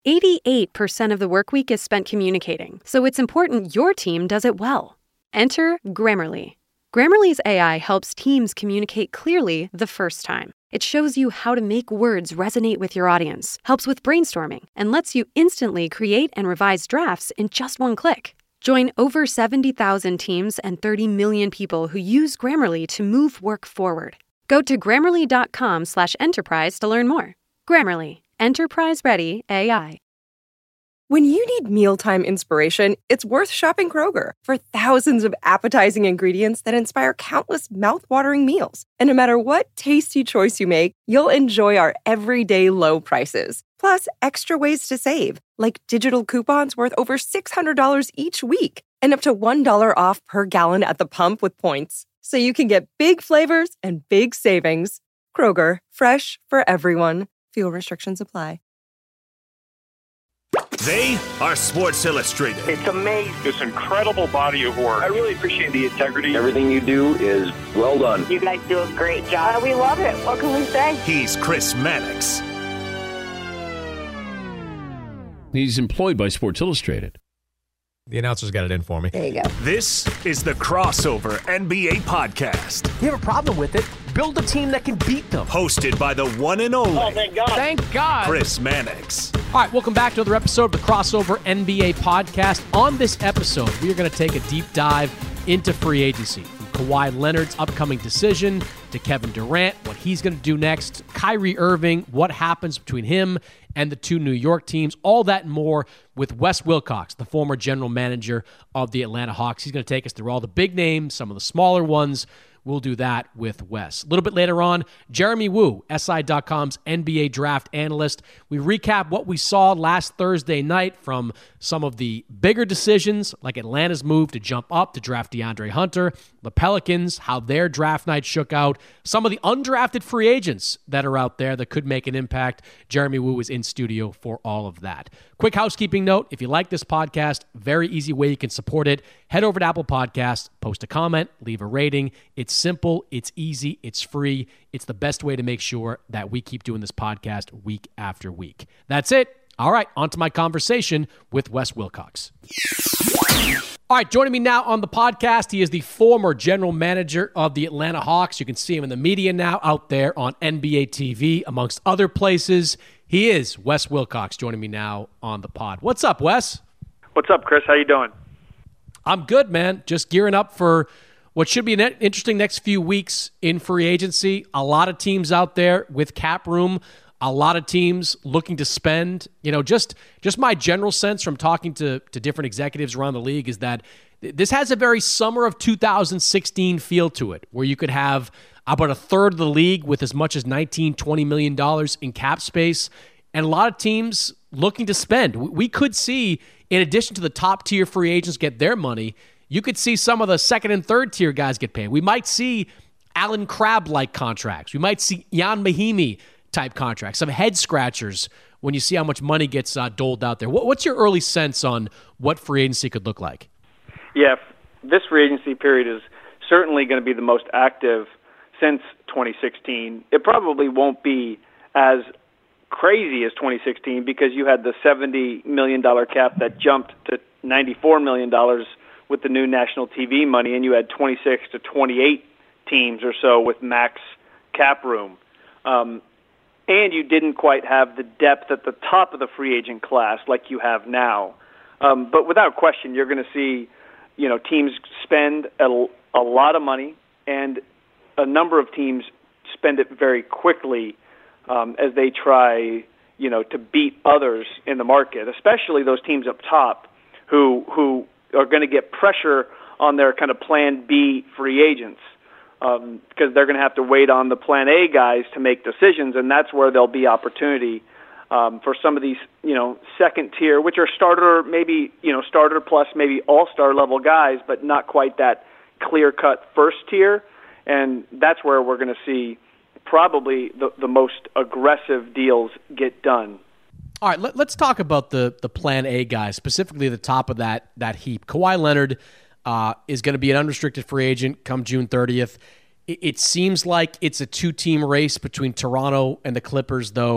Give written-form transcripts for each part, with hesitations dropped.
88% of the work week is spent communicating, so it's important your team does it well. Enter Grammarly. Grammarly's AI helps teams communicate clearly the first time. It shows you how to make words resonate with your audience, helps with brainstorming, and lets you instantly create and revise drafts in just one click. Join over 70,000 teams and 30 million people who use Grammarly to move work forward. Go to Grammarly.com/enterprise to learn more. Grammarly. Enterprise-ready AI. When you need mealtime inspiration, it's worth shopping Kroger for thousands of appetizing ingredients that inspire countless mouth-watering meals. And no matter what tasty choice you make, you'll enjoy our everyday low prices. Plus, extra ways to save, like digital coupons worth over $600 each week and up to $1 off per gallon at the pump with points. So you can get big flavors and big savings. Kroger, fresh for everyone. Fuel restrictions apply. They are Sports Illustrated. It's amazing. This incredible body of work. I really appreciate the integrity. Everything you do is well done. You guys do a great job. We love it. What can we say? He's Chris Mannix. He's employed by Sports Illustrated. The announcers got it in for me. There you go. This is the Crossover NBA Podcast. You have a problem with it? Build a team that can beat them. Hosted by the one and only. Oh, thank God. Thank God. Chris Mannix. All right, welcome back to another episode of the Crossover NBA Podcast. On this episode, we are going to take a deep dive into free agency. From Kawhi Leonard's upcoming decision to Kevin Durant, what he's going to do next, Kyrie Irving, what happens between him and the two New York teams, all that and more with Wes Wilcox, the former general manager of the Atlanta Hawks. He's going to take us through all the big names, some of the smaller ones. We'll do that with Wes. A little bit later on, Jeremy Woo, SI.com's NBA draft analyst. We recap what we saw last Thursday night from some of the bigger decisions, like Atlanta's move to jump up to draft DeAndre Hunter, the Pelicans, how their draft night shook out, some of the undrafted free agents that are out there that could make an impact. Jeremy Woo is in studio for all of that. Quick housekeeping note, if you like this podcast, very easy way you can support it. Head over to Apple Podcasts, post a comment, leave a rating. It's simple, it's easy, it's free. It's the best way to make sure that we keep doing this podcast week after week. That's it. All right, on to my conversation with Wes Wilcox. All right, joining me now on the podcast, he is the former general manager of the Atlanta Hawks. You can see him in the media now out there on NBA TV, amongst other places. He is Wes Wilcox joining me now on the pod. What's up, Wes? What's up, Chris? How you doing? I'm good, man. Just gearing up for what should be an interesting next few weeks in free agency. A lot of teams out there with cap room. A lot of teams looking to spend. You know, just my general sense from talking to different executives around the league is that this has a very summer of 2016 feel to it, where you could have about a third of the league with as much as $19, $20 million in cap space, and a lot of teams looking to spend. We could see, in addition to the top-tier free agents get their money, you could see some of the second and third-tier guys get paid. We might see Alan Crabb-like contracts. We might see Ian Mahinmi-type contracts, some head-scratchers when you see how much money gets doled out there. What's your early sense on what free agency could look like? Yeah, this free agency period is certainly going to be the most active since 2016. It probably won't be as crazy as 2016 because you had the $70 million cap that jumped to $94 million with the new national TV money, and you had 26 to 28 teams or so with max cap room. And you didn't quite have the depth at the top of the free agent class like you have now. But without question, you're going to see, teams spend a lot of money, and a number of teams spend it very quickly as they try, to beat others in the market, especially those teams up top who are going to get pressure on their kind of plan B free agents because they're going to have to wait on the plan A guys to make decisions, and that's where there'll be opportunity for some of these, second tier, which are starter, maybe, starter plus maybe all-star level guys, but not quite that clear-cut first tier. And that's where we're going to see probably the most aggressive deals get done. All right, let's talk about the plan A guys, specifically the top of that heap. Kawhi Leonard is going to be an unrestricted free agent come June 30th. It seems like it's a two-team race between Toronto and the Clippers, though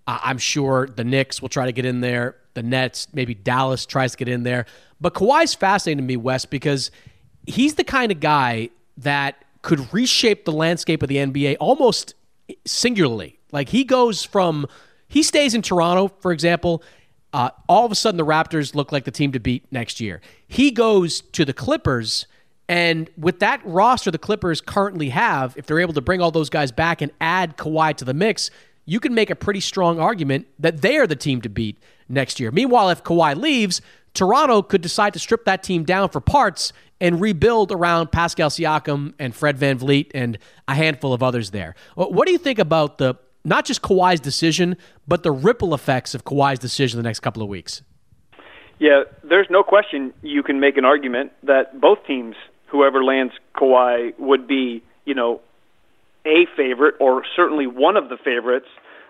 I'm sure the Knicks will try to get in there. The Nets, maybe Dallas tries to get in there. But Kawhi's fascinating to me, Wes, because he's the kind of guy that could reshape the landscape of the NBA almost singularly. Like he stays in Toronto, for example. All of a sudden the Raptors look like the team to beat next year. He goes to the Clippers, and with that roster the Clippers currently have, if they're able to bring all those guys back and add Kawhi to the mix, you can make a pretty strong argument that they are the team to beat next year. Meanwhile, if Kawhi leaves, Toronto could decide to strip that team down for parts and rebuild around Pascal Siakam and Fred VanVleet and a handful of others there. What do you think about not just Kawhi's decision, but the ripple effects of Kawhi's decision the next couple of weeks? Yeah, there's no question you can make an argument that both teams, whoever lands Kawhi, would be, a favorite or certainly one of the favorites,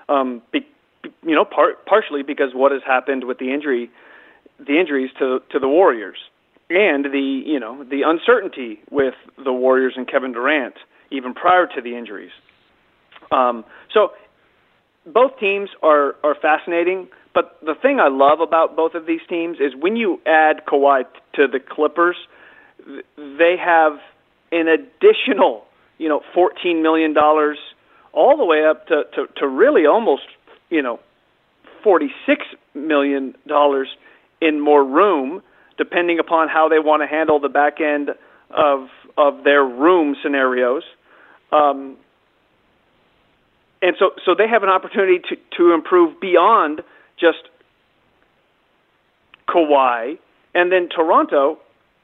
partially because what has happened with the injuries to the Warriors and the uncertainty with the Warriors and Kevin Durant even prior to the injuries. So both teams are fascinating, but the thing I love about both of these teams is when you add Kawhi to the Clippers, they have an additional $14 million all the way up to really almost, $46 million in more room, depending upon how they want to handle the back end of their room scenarios. And so they have an opportunity to improve beyond just Kawhi. And then Toronto,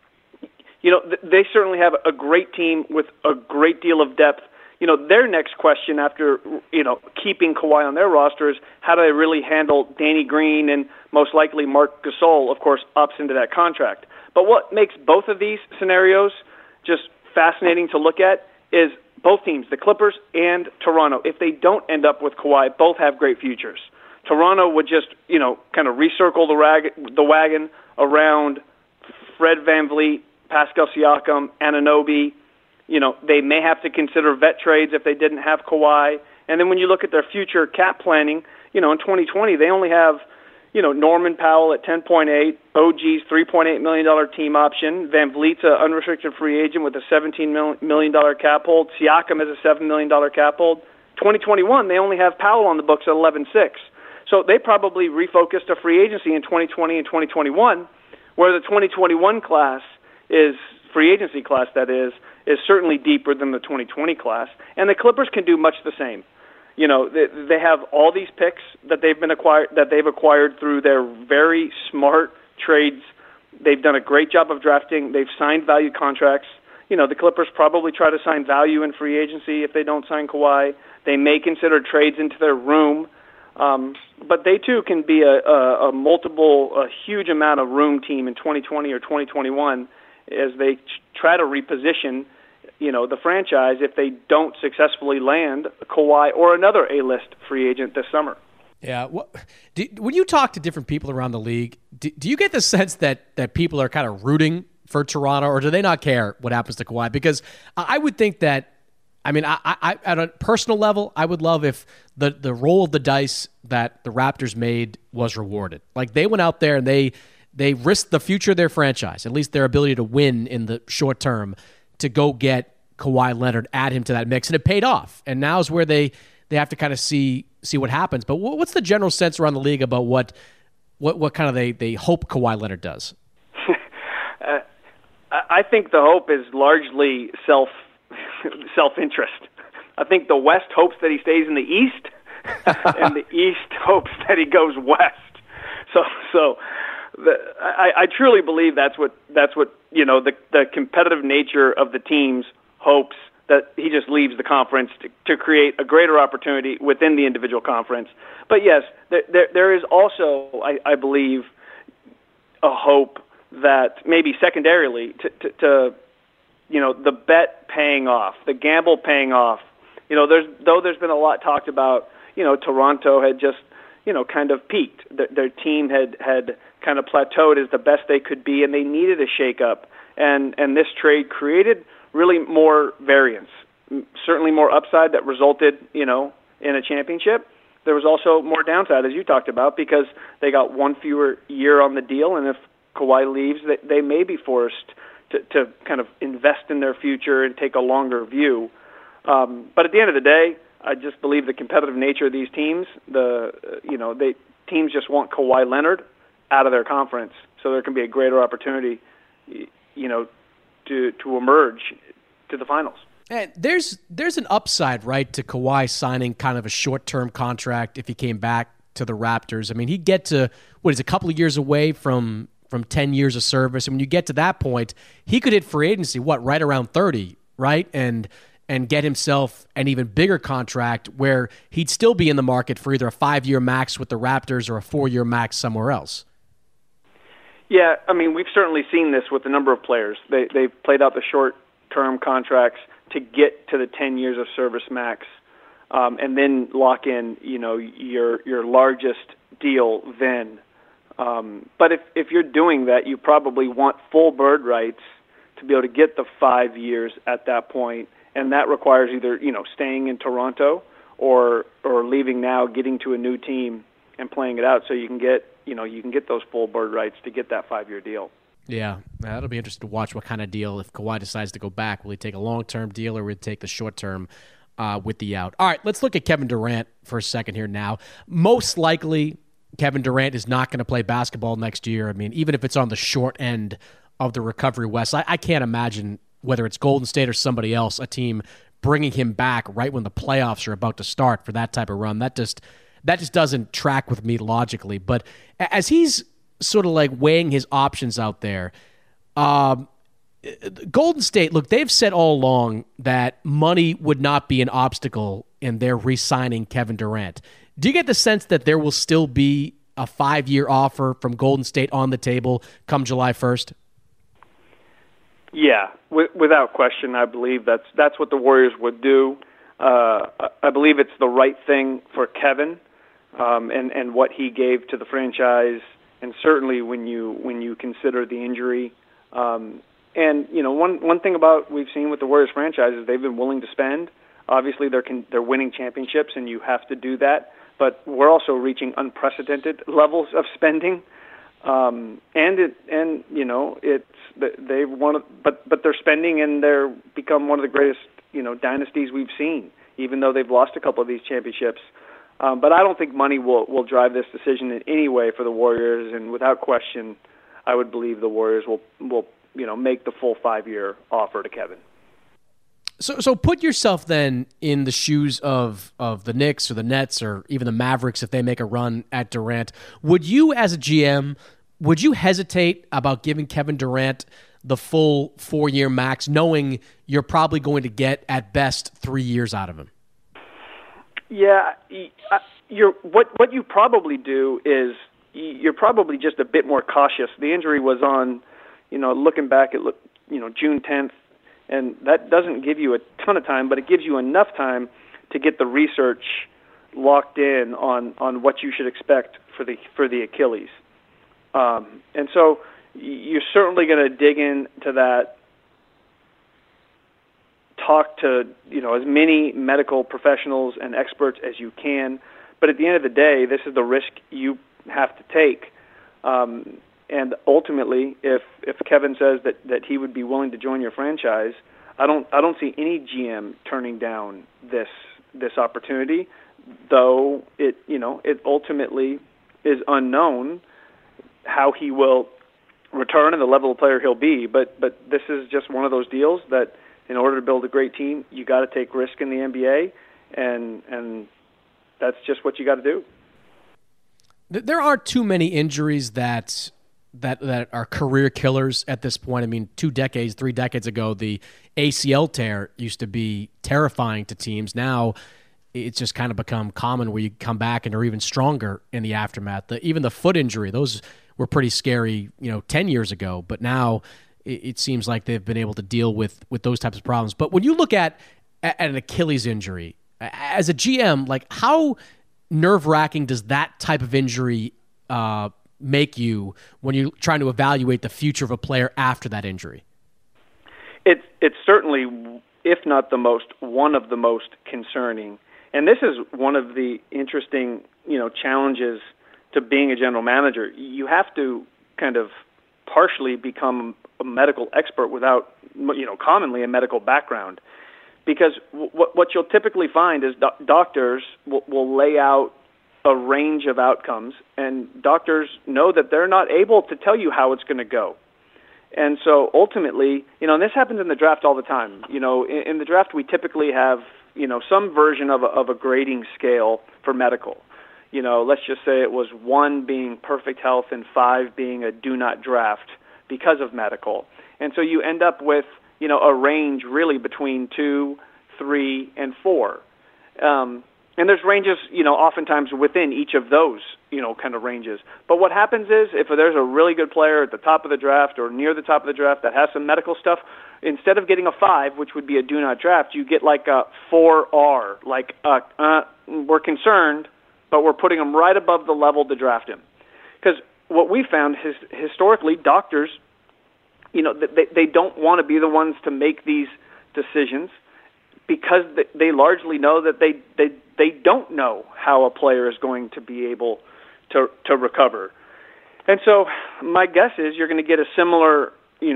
they certainly have a great team with a great deal of depth. Their next question after, keeping Kawhi on their roster is how do they really handle Danny Green and most likely Marc Gasol, of course, opts into that contract. But what makes both of these scenarios just fascinating to look at is both teams, the Clippers and Toronto, if they don't end up with Kawhi, both have great futures. Toronto would just, kind of recircle the wagon around Fred VanVleet, Pascal Siakam, Anunoby. They may have to consider vet trades if they didn't have Kawhi. And then when you look at their future cap planning, in 2020, they only have, Norman Powell at 10.8, OG's $3.8 million team option, VanVleet's an unrestricted free agent with a $17 million cap hold, Siakam has a $7 million cap hold. 2021, they only have Powell on the books at 11.6. So they probably refocused a free agency in 2020 and 2021, where the 2021 class free agency class, that is certainly deeper than the 2020 class. And the Clippers can do much the same. They have all these picks that they've acquired through their very smart trades. They've done a great job of drafting. They've signed value contracts. The Clippers probably try to sign value in free agency if they don't sign Kawhi. They may consider trades into their room. But they too can be a huge amount of room team in 2020 or 2021 as they try to reposition, the franchise if they don't successfully land Kawhi or another A-list free agent this summer. Yeah. When you talk to different people around the league, do you get the sense that people are kind of rooting for Toronto, or do they not care what happens to Kawhi? Because I would think that, I at a personal level, I would love if the roll of the dice that the Raptors made was rewarded. Like they went out there and they risked the future of their franchise, at least their ability to win in the short term, to go get Kawhi Leonard, add him to that mix, and it paid off. And now is where they have to kind of see what happens. But what's the general sense around the league about what kind of they hope Kawhi Leonard does? I think the hope is largely self-interest. I think the West hopes that he stays in the East, and the East hopes that he goes West. So I truly believe that's what the competitive nature of the teams hopes, that he just leaves the conference to create a greater opportunity within the individual conference. But yes, there is also, I believe, a hope that maybe secondarily to the bet paying off, the gamble paying off. There's been a lot talked about, Toronto had just, kind of peaked. Their team had kind of plateaued as the best they could be, and they needed a shakeup. And this trade created really more variance, certainly more upside that resulted, in a championship. there was also more downside, as you talked about, because they got one fewer year on the deal, and if Kawhi leaves, they may be forced to kind of invest in their future and take a longer view. But at the end of the day, I just believe the competitive nature of these teams. Teams just want Kawhi Leonard out of their conference, so there can be a greater opportunity, to emerge to the finals. And there's an upside, right, to Kawhi signing kind of a short-term contract if he came back to the Raptors. I mean, he'd get to, a couple of years away from 10 years of service. And when you get to that point, he could hit free agency, right around 30, right? And get himself an even bigger contract where he'd still be in the market for either a 5-year max with the Raptors or a 4-year max somewhere else. Yeah, I mean, we've certainly seen this with a number of players. They've played out the short-term contracts to get to the 10 years of service max, and then lock in, your largest deal then. But if you're doing that, you probably want full bird rights to be able to get the 5 years at that point, and that requires either staying in Toronto or leaving now, getting to a new team and playing it out, so you can get those full bird rights to get that 5-year deal. Yeah, that'll be interesting to watch what kind of deal if Kawhi decides to go back. Will he take a long-term deal or will he take the short-term with the out? All right, let's look at Kevin Durant for a second here now. Most likely, Kevin Durant is not going to play basketball next year. I mean, even if it's on the short end of the recovery west, I can't imagine, whether it's Golden State or somebody else, a team bringing him back right when the playoffs are about to start for that type of run. That just doesn't track with me logically. But as he's sort of like weighing his options out there, Golden State, look, they've said all along that money would not be an obstacle in their re-signing Kevin Durant. Do you get the sense that there will still be a 5-year offer from Golden State on the table come July 1st? Yeah, without question, I believe that's what the Warriors would do. I believe it's the right thing for Kevin, and what he gave to the franchise. And certainly when you consider the injury, and one thing about we've seen with the Warriors franchise is they've been willing to spend. Obviously, they're winning championships, and you have to do that. But we're also reaching unprecedented levels of spending, but they're spending and they're become one of the greatest dynasties we've seen, even though they've lost a couple of these championships. But I don't think money will drive this decision in any way for the Warriors, and without question, I would believe the Warriors will make the full 5-year offer to Kevin. So put yourself then in the shoes of the Knicks or the Nets or even the Mavericks if they make a run at Durant. Would you, as a GM, hesitate about giving Kevin Durant the full 4-year max, knowing you're probably going to get at best 3 years out of him? Yeah, what you probably do is you're probably just a bit more cautious. The injury was on, looking back at June 10th, and that doesn't give you a ton of time, but it gives you enough time to get the research locked in on what you should expect for the Achilles. And so you're certainly going to dig into that. Talk to as many medical professionals and experts as you can, but at the end of the day, this is the risk you have to take. And ultimately, if Kevin says that he would be willing to join your franchise, I don't see any GM turning down this opportunity, though it ultimately is unknown how he will return and the level of player he'll be. But this is just one of those deals that, in order to build a great team, you got to take risk in the NBA, and that's just what you got to do. There aren't too many injuries that are career killers at this point. I mean, 3 decades ago, the ACL tear used to be terrifying to teams. Now it's just kind of become common where you come back and are even stronger in the aftermath. Even the foot injury, those were pretty scary, 10 years ago, but now it seems like they've been able to deal with those types of problems. But when you look at an Achilles injury, as a GM, like how nerve-wracking does that type of injury make you when you're trying to evaluate the future of a player after that injury? It's certainly, if not one of the most concerning. And this is one of the interesting, challenges to being a general manager. You have to kind of partially become a medical expert without, commonly a medical background. Because what you'll typically find is doctors will lay out a range of outcomes, and doctors know that they're not able to tell you how it's going to go. And so ultimately, and this happens in the draft all the time. In the draft we typically have, some version of a grading scale for medical. Let's just say it was 1 being perfect health and 5 being a do not draft because of medical. And so you end up with, a range really between 2, 3, and 4. And there's ranges, oftentimes within each of those, kind of ranges. But what happens is if there's a really good player at the top of the draft or near the top of the draft that has some medical stuff, instead of getting a 5, which would be a do not draft, you get like a 4R, like we're concerned, but we're putting him right above the level to draft him. Because what we found is historically doctors, they don't want to be the ones to make these decisions because they largely know that they don't know how a player is going to be able to recover. And so my guess is you're going to get a similar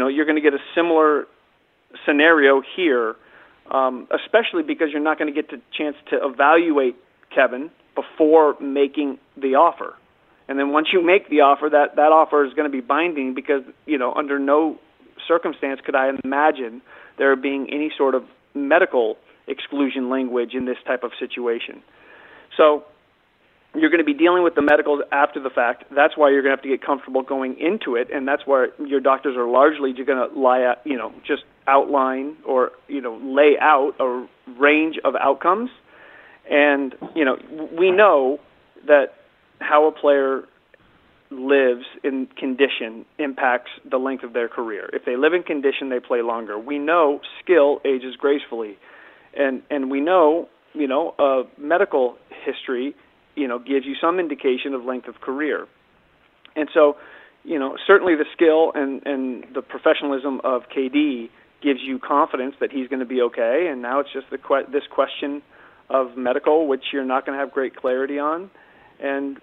scenario here, especially because you're not going to get the chance to evaluate Kevin before making the offer. And then once you make the offer, that offer is going to be binding because, under no circumstance could I imagine there being any sort of medical exclusion language in this type of situation. So you're going to be dealing with the medicals after the fact. That's why you're going to have to get comfortable going into it, and that's where your doctors are largely going to just outline or, lay out a range of outcomes. And, we know that how a player lives in condition impacts the length of their career. If they live in condition, they play longer. We know skill ages gracefully. And we know, medical history, gives you some indication of length of career. And so, certainly the skill and the professionalism of KD gives you confidence that he's going to be okay. And now it's just this question of medical, which you're not going to have great clarity on. And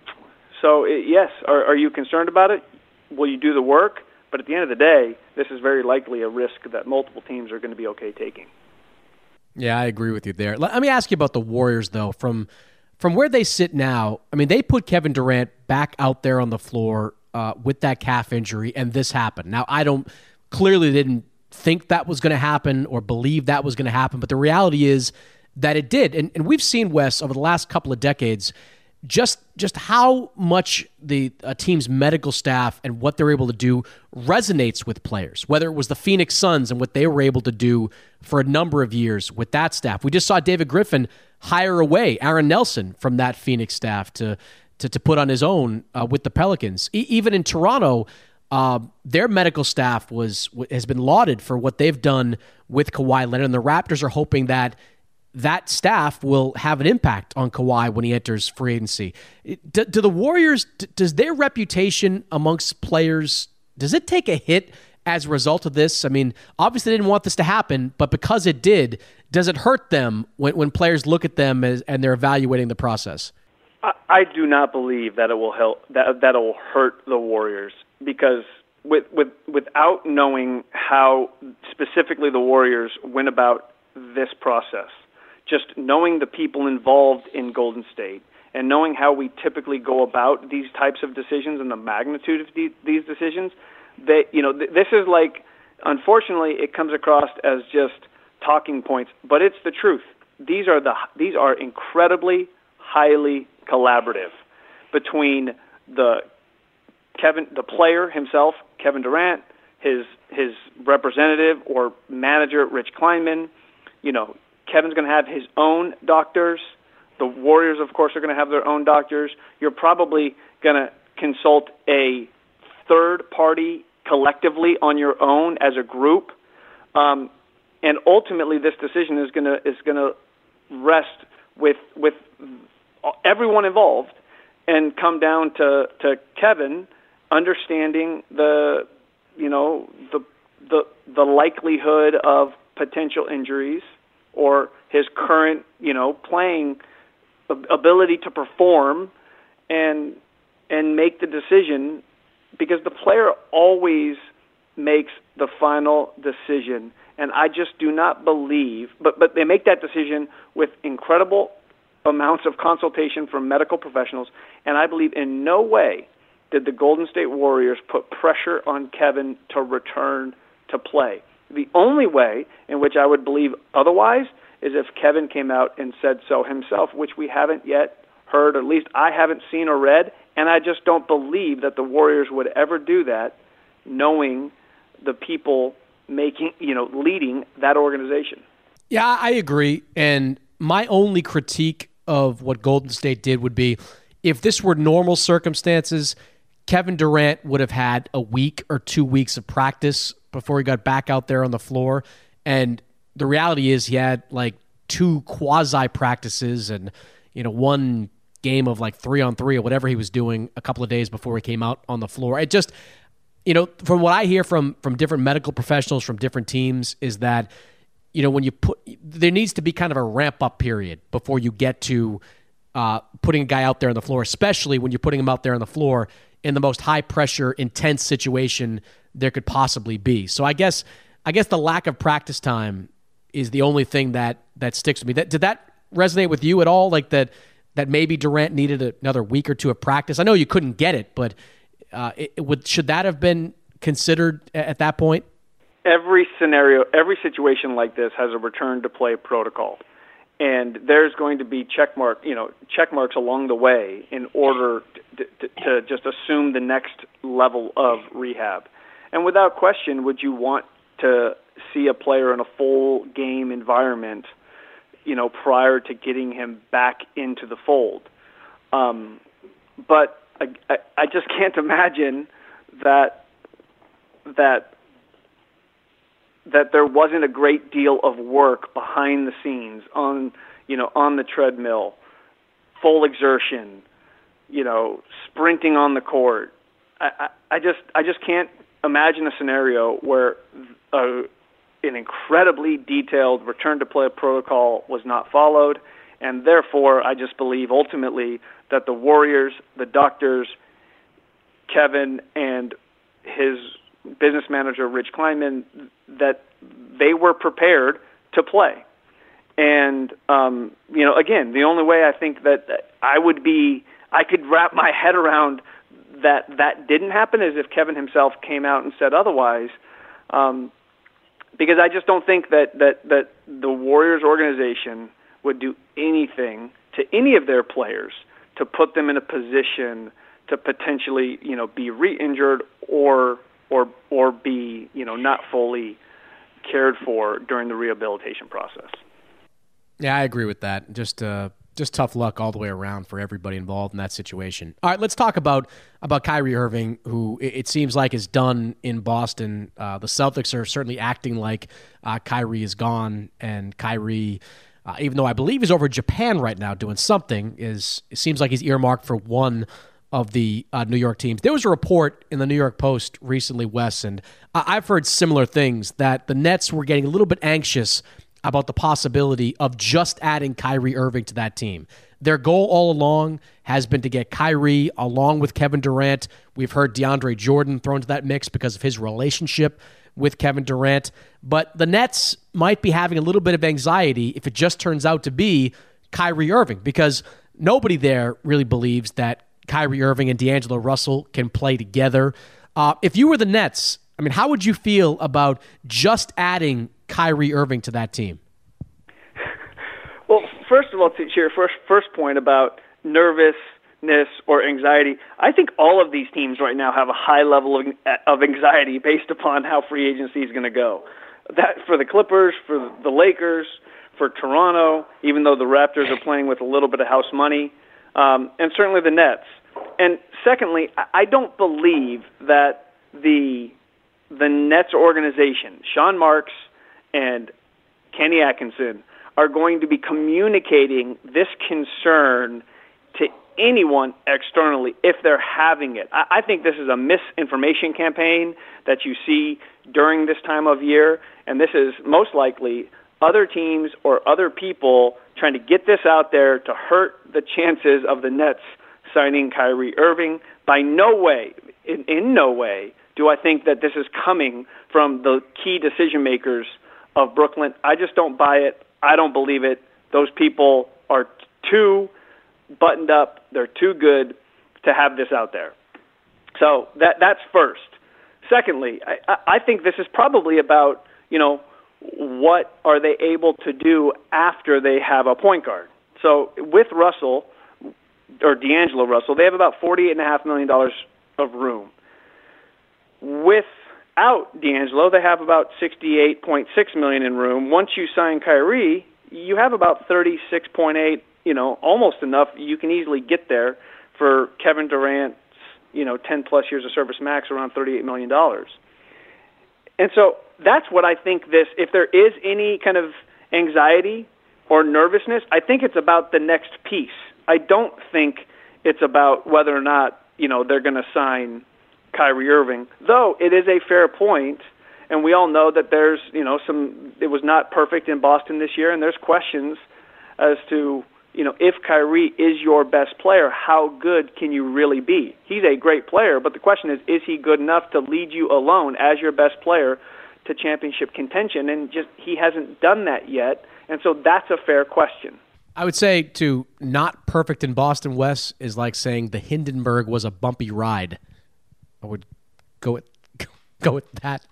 so, yes, are you concerned about it? Will you do the work? But at the end of the day, this is very likely a risk that multiple teams are going to be okay taking. Yeah, I agree with you there. Let me ask you about the Warriors, though. From where they sit now, I mean, they put Kevin Durant back out there on the floor with that calf injury, and this happened. Now, clearly didn't think that was going to happen or believe that was going to happen, but the reality is that it did. And we've seen, Wes, over the last couple of decades, just how much a team's medical staff and what they're able to do resonates with players, whether it was the Phoenix Suns and what they were able to do for a number of years with that staff. We just saw David Griffin hire away Aaron Nelson from that Phoenix staff to put on his own with the Pelicans. Even in Toronto, their medical staff has been lauded for what they've done with Kawhi Leonard, and the Raptors are hoping that staff will have an impact on Kawhi when he enters free agency. Do the Warriors, does their reputation amongst players, does it take a hit as a result of this? I mean, obviously they didn't want this to happen, but because it did, does it hurt them when players look at them and they're evaluating the process? I do not believe that it will help, that it will hurt the Warriors, because without knowing how specifically the Warriors went about this process, just knowing the people involved in Golden State and knowing how we typically go about these types of decisions and the magnitude of these decisions, this is like, unfortunately, it comes across as just talking points, but it's the truth. These are incredibly highly collaborative between the player himself, Kevin Durant, his representative or manager, Rich Kleinman. Kevin's going to have his own doctors. The Warriors, of course, are going to have their own doctors. You're probably going to consult a third party collectively on your own as a group, and ultimately, this decision is going to rest with everyone involved and come down to Kevin understanding the likelihood of potential injuries, or his current, playing ability to perform and make the decision, because the player always makes the final decision. And I just do not believe, but they make that decision with incredible amounts of consultation from medical professionals, and I believe in no way did the Golden State Warriors put pressure on Kevin to return to play. The only way in which I would believe otherwise is if Kevin came out and said so himself, which we haven't yet heard, or at least I haven't seen or read, and I just don't believe that the Warriors would ever do that, knowing the people leading that organization. Yeah, I agree. And my only critique of what Golden State did would be, if this were normal circumstances, Kevin Durant would have had a week or 2 weeks of practice before he got back out there on the floor. And the reality is he had like 2 quasi practices and, one game of like 3-on-3 or whatever he was doing a couple of days before he came out on the floor. It just, from what I hear from different medical professionals from different teams is that, when there needs to be kind of a ramp up period before you get to putting a guy out there on the floor, especially when you're putting him out there on the floor in the most high pressure, intense situation there could possibly be. So I guess the lack of practice time is the only thing that sticks with me. Did that resonate with you at all? Like that maybe Durant needed another week or 2 of practice? I know you couldn't get it, but should that have been considered at that point? Every scenario, every situation like this has a return to play protocol, and there's going to be check marks along the way in order to just assume the next level of rehab. And without question, would you want to see a player in a full game environment, prior to getting him back into the fold? But I just can't imagine that there wasn't a great deal of work behind the scenes on the treadmill, full exertion, sprinting on the court. I just can't imagine a scenario where an incredibly detailed return to play protocol was not followed, and therefore I just believe ultimately that the Warriors, the doctors, Kevin, and his business manager, Rich Kleinman, that they were prepared to play. And, again, the only way I think that I could wrap my head around that didn't happen is if Kevin himself came out and said otherwise, because I just don't think that the Warriors organization would do anything to any of their players to put them in a position to potentially, be re-injured or be, not fully cared for during the rehabilitation process. Yeah, I agree with that. Just tough luck all the way around for everybody involved in that situation. All right, let's talk about Kyrie Irving, who it seems like is done in Boston. The Celtics are certainly acting like Kyrie is gone, and Kyrie, even though I believe he's over in Japan right now doing something, it seems like he's earmarked for one of the New York teams. There was a report in the New York Post recently, Wes, and I've heard similar things, that the Nets were getting a little bit anxious about the possibility of just adding Kyrie Irving to that team. Their goal all along has been to get Kyrie along with Kevin Durant. We've heard DeAndre Jordan thrown into that mix because of his relationship with Kevin Durant. But the Nets might be having a little bit of anxiety if it just turns out to be Kyrie Irving, because nobody there really believes that Kyrie Irving and D'Angelo Russell can play together. If you were the Nets, how would you feel about just adding Kyrie Irving to that team? Well, first of all, to your first point about nervousness or anxiety, I think all of these teams right now have a high level of anxiety based upon how free agency is going to go. That for the Clippers, for the Lakers, for Toronto, even though the Raptors are playing with a little bit of house money, and certainly the Nets. And secondly, I don't believe that the Nets organization, Sean Marks and Kenny Atkinson, are going to be communicating this concern to anyone externally if they're having it. I think this is a misinformation campaign that you see during this time of year, and this is most likely other teams or other people trying to get this out there to hurt the chances of the Nets signing Kyrie Irving. By no way, in no way, do I think that this is coming from the key decision makers of Brooklyn. I just don't buy it. I don't believe it. Those people are too buttoned up. They're too good to have this out there. So that's first. Secondly, I think this is probably about, what are they able to do after they have a point guard. So with Russell, or D'Angelo Russell, they have about $48.5 million of room. Without D'Angelo, they have about $68.6 million in room. Once you sign Kyrie, you have about $36.8, almost enough. You can easily get there for Kevin Durant's, 10-plus years of service max, around $38 million. And so that's what I think if there is any kind of anxiety or nervousness, I think it's about the next piece. I don't think it's about whether or not, they're going to sign Kyrie Irving, though it is a fair point, and we all know that there's, it was not perfect in Boston this year, and there's questions as to, if Kyrie is your best player, how good can you really be? He's a great player, but the question is he good enough to lead you alone as your best player to championship contention? And he hasn't done that yet, and so that's a fair question. I would say to not perfect in Boston, Wes, is like saying the Hindenburg was a bumpy ride. I would go with that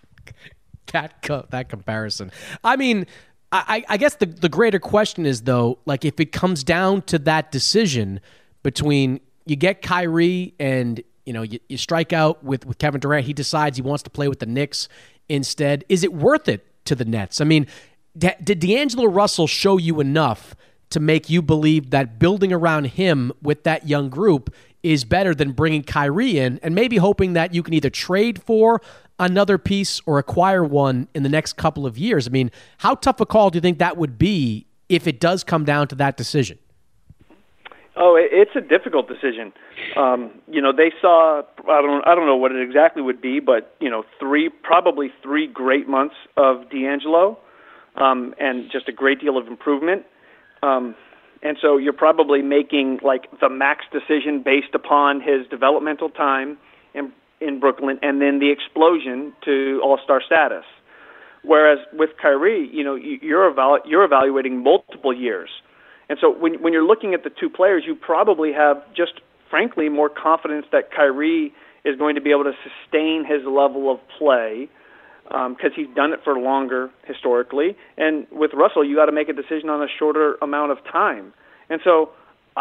comparison. I mean, I guess the greater question is, though, like if it comes down to that decision between you get Kyrie and you strike out with Kevin Durant, he decides he wants to play with the Knicks instead. Is it worth it to the Nets? I mean, did D'Angelo Russell show you enough to make you believe that building around him with that young group is better than bringing Kyrie in and maybe hoping that you can either trade for another piece or acquire one in the next couple of years? I mean, how tough a call do you think that would be if it does come down to that decision? Oh, it's a difficult decision. They saw, I don't know what it exactly would be, but, probably three great months of D'Angelo, and just a great deal of improvement. And so you're probably making like the max decision based upon his developmental time in Brooklyn and then the explosion to all-star status. Whereas with Kyrie, you're evaluating multiple years. And so when you're looking at the two players, you probably have just, frankly, more confidence that Kyrie is going to be able to sustain his level of play because he's done it for longer historically. And with Russell, you got to make a decision on a shorter amount of time. And so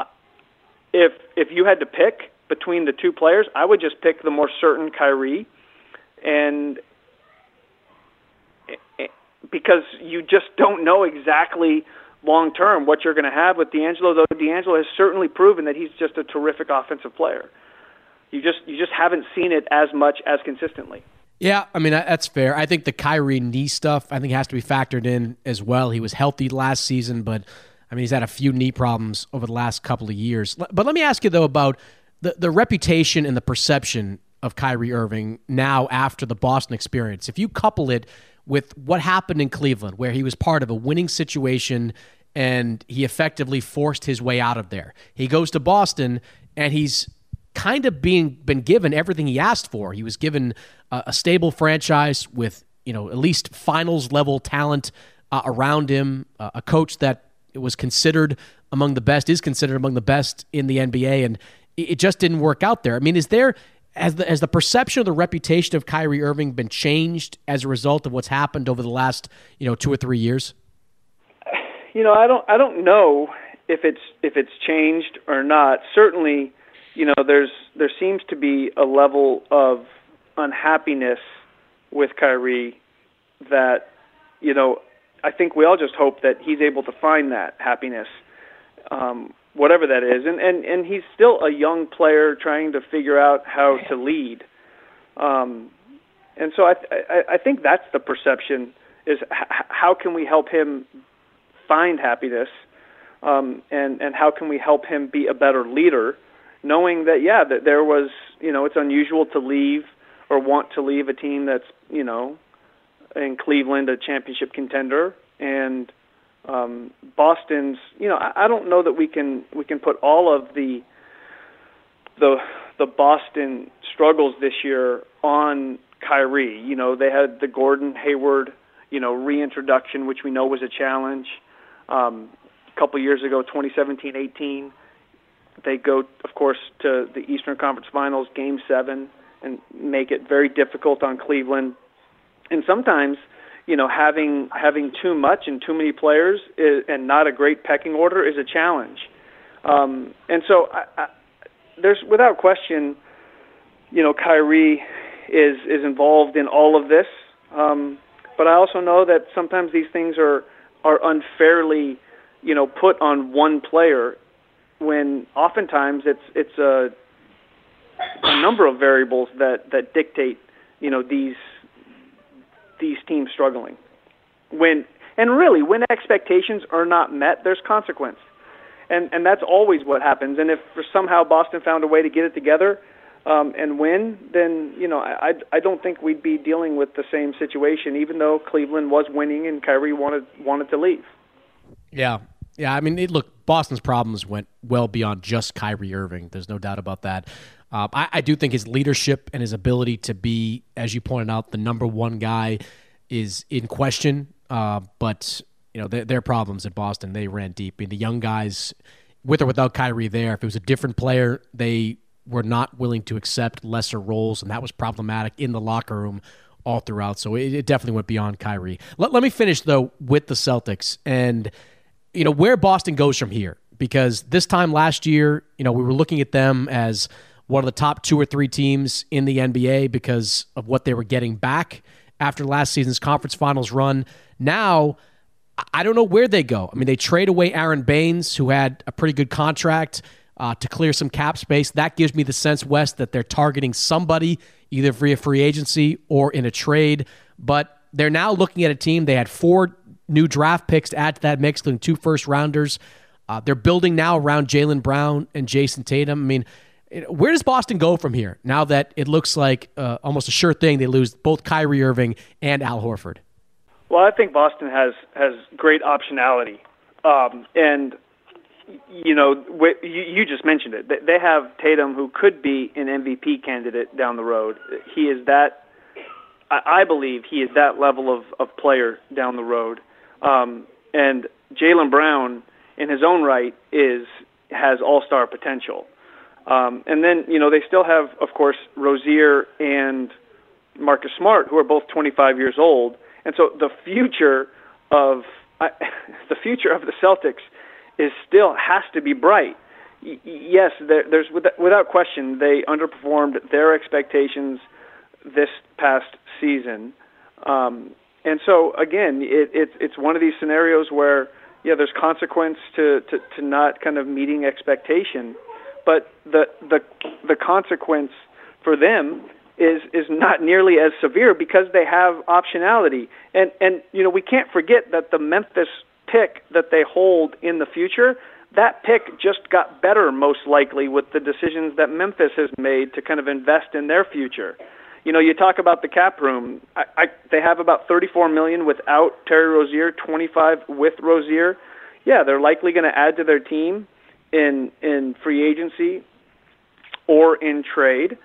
if you had to pick between the two players, I would just pick the more certain Kyrie, and because you just don't know exactly long term what you're going to have with D'Angelo, though D'Angelo has certainly proven that he's just a terrific offensive player. You just haven't seen it as much as consistently. Yeah, I mean, that's fair. I think the Kyrie knee stuff, I think, has to be factored in as well. He was healthy last season, but, I mean, he's had a few knee problems over the last couple of years. But let me ask you, though, about the reputation and the perception of Kyrie Irving now after the Boston experience. If you couple it with what happened in Cleveland, where he was part of a winning situation and he effectively forced his way out of there. He goes to Boston, and he's kind of been given everything he asked for. He was given a stable franchise with, at least finals level talent around him, a coach that was considered among the best, is considered among the best in the NBA, and it just didn't work out there. I mean, has the perception or the reputation of Kyrie Irving been changed as a result of what's happened over the last 2 or 3 years? I don't know if it's changed or not. Certainly, there seems to be a level of unhappiness with Kyrie that, I think we all just hope that he's able to find that happiness, whatever that is. And he's still a young player trying to figure out how to lead. And so I think that's the perception, is how can we help him find happiness, and how can we help him be a better leader, knowing that, that there was, it's unusual to leave or want to leave a team that's, in Cleveland, a championship contender, and Boston's, I don't know that we can put all of the Boston struggles this year on Kyrie. They had the Gordon Hayward, reintroduction, which we know was a challenge. A couple years ago, 2017-18, they go, of course, to the Eastern Conference Finals, Game 7, and make it very difficult on Cleveland. And sometimes, having too much and too many players and not a great pecking order is a challenge. And so there's, without question, Kyrie is involved in all of this. But I also know that sometimes these things are unfairly, put on one player, when oftentimes it's a number of variables that dictate, these teams struggling. When expectations are not met, there's consequence. And that's always what happens. And if somehow Boston found a way to get it together and win, then, I don't think we'd be dealing with the same situation, even though Cleveland was winning and Kyrie wanted to leave. Yeah. Yeah, I mean, look, Boston's problems went well beyond just Kyrie Irving. There's no doubt about that. I do think his leadership and his ability to be, as you pointed out, the number one guy is in question. But, their problems at Boston, they ran deep. I mean, the young guys, with or without Kyrie there, if it was a different player, they were not willing to accept lesser roles, and that was problematic in the locker room all throughout. So it definitely went beyond Kyrie. Let me finish, though, with the Celtics and where Boston goes from here, because this time last year, we were looking at them as one of the top 2 or 3 teams in the NBA because of what they were getting back after last season's conference finals run. Now, I don't know where they go. I mean, they trade away Aaron Baines, who had a pretty good contract to clear some cap space. That gives me the sense, Wes, that they're targeting somebody either via free agency or in a trade. But they're now looking at a team. They had 4 new draft picks to add to that mix, including 2 first-rounders. They're building now around Jaylen Brown and Jason Tatum. I mean, where does Boston go from here now that it looks like almost a sure thing they lose both Kyrie Irving and Al Horford? Well, I think Boston has great optionality. And, you just mentioned it. They have Tatum, who could be an MVP candidate down the road. He is that, I believe he is that level of player down the road. And Jaylen Brown, in his own right, has all-star potential. And then, they still have, of course, Rozier and Marcus Smart, who are both 25 years old. And so the future of the Celtics has to be bright. Yes, there's without question they underperformed their expectations this past season. And so again, it's one of these scenarios where there's consequence to not kind of meeting expectation, but the consequence for them is not nearly as severe because they have optionality. And we can't forget that the Memphis pick that they hold in the future, that pick just got better most likely with the decisions that Memphis has made to kind of invest in their future. You talk about the cap room. They have about $34 million without Terry Rozier, $25 with Rozier. Yeah, they're likely going to add to their team in free agency or in trade.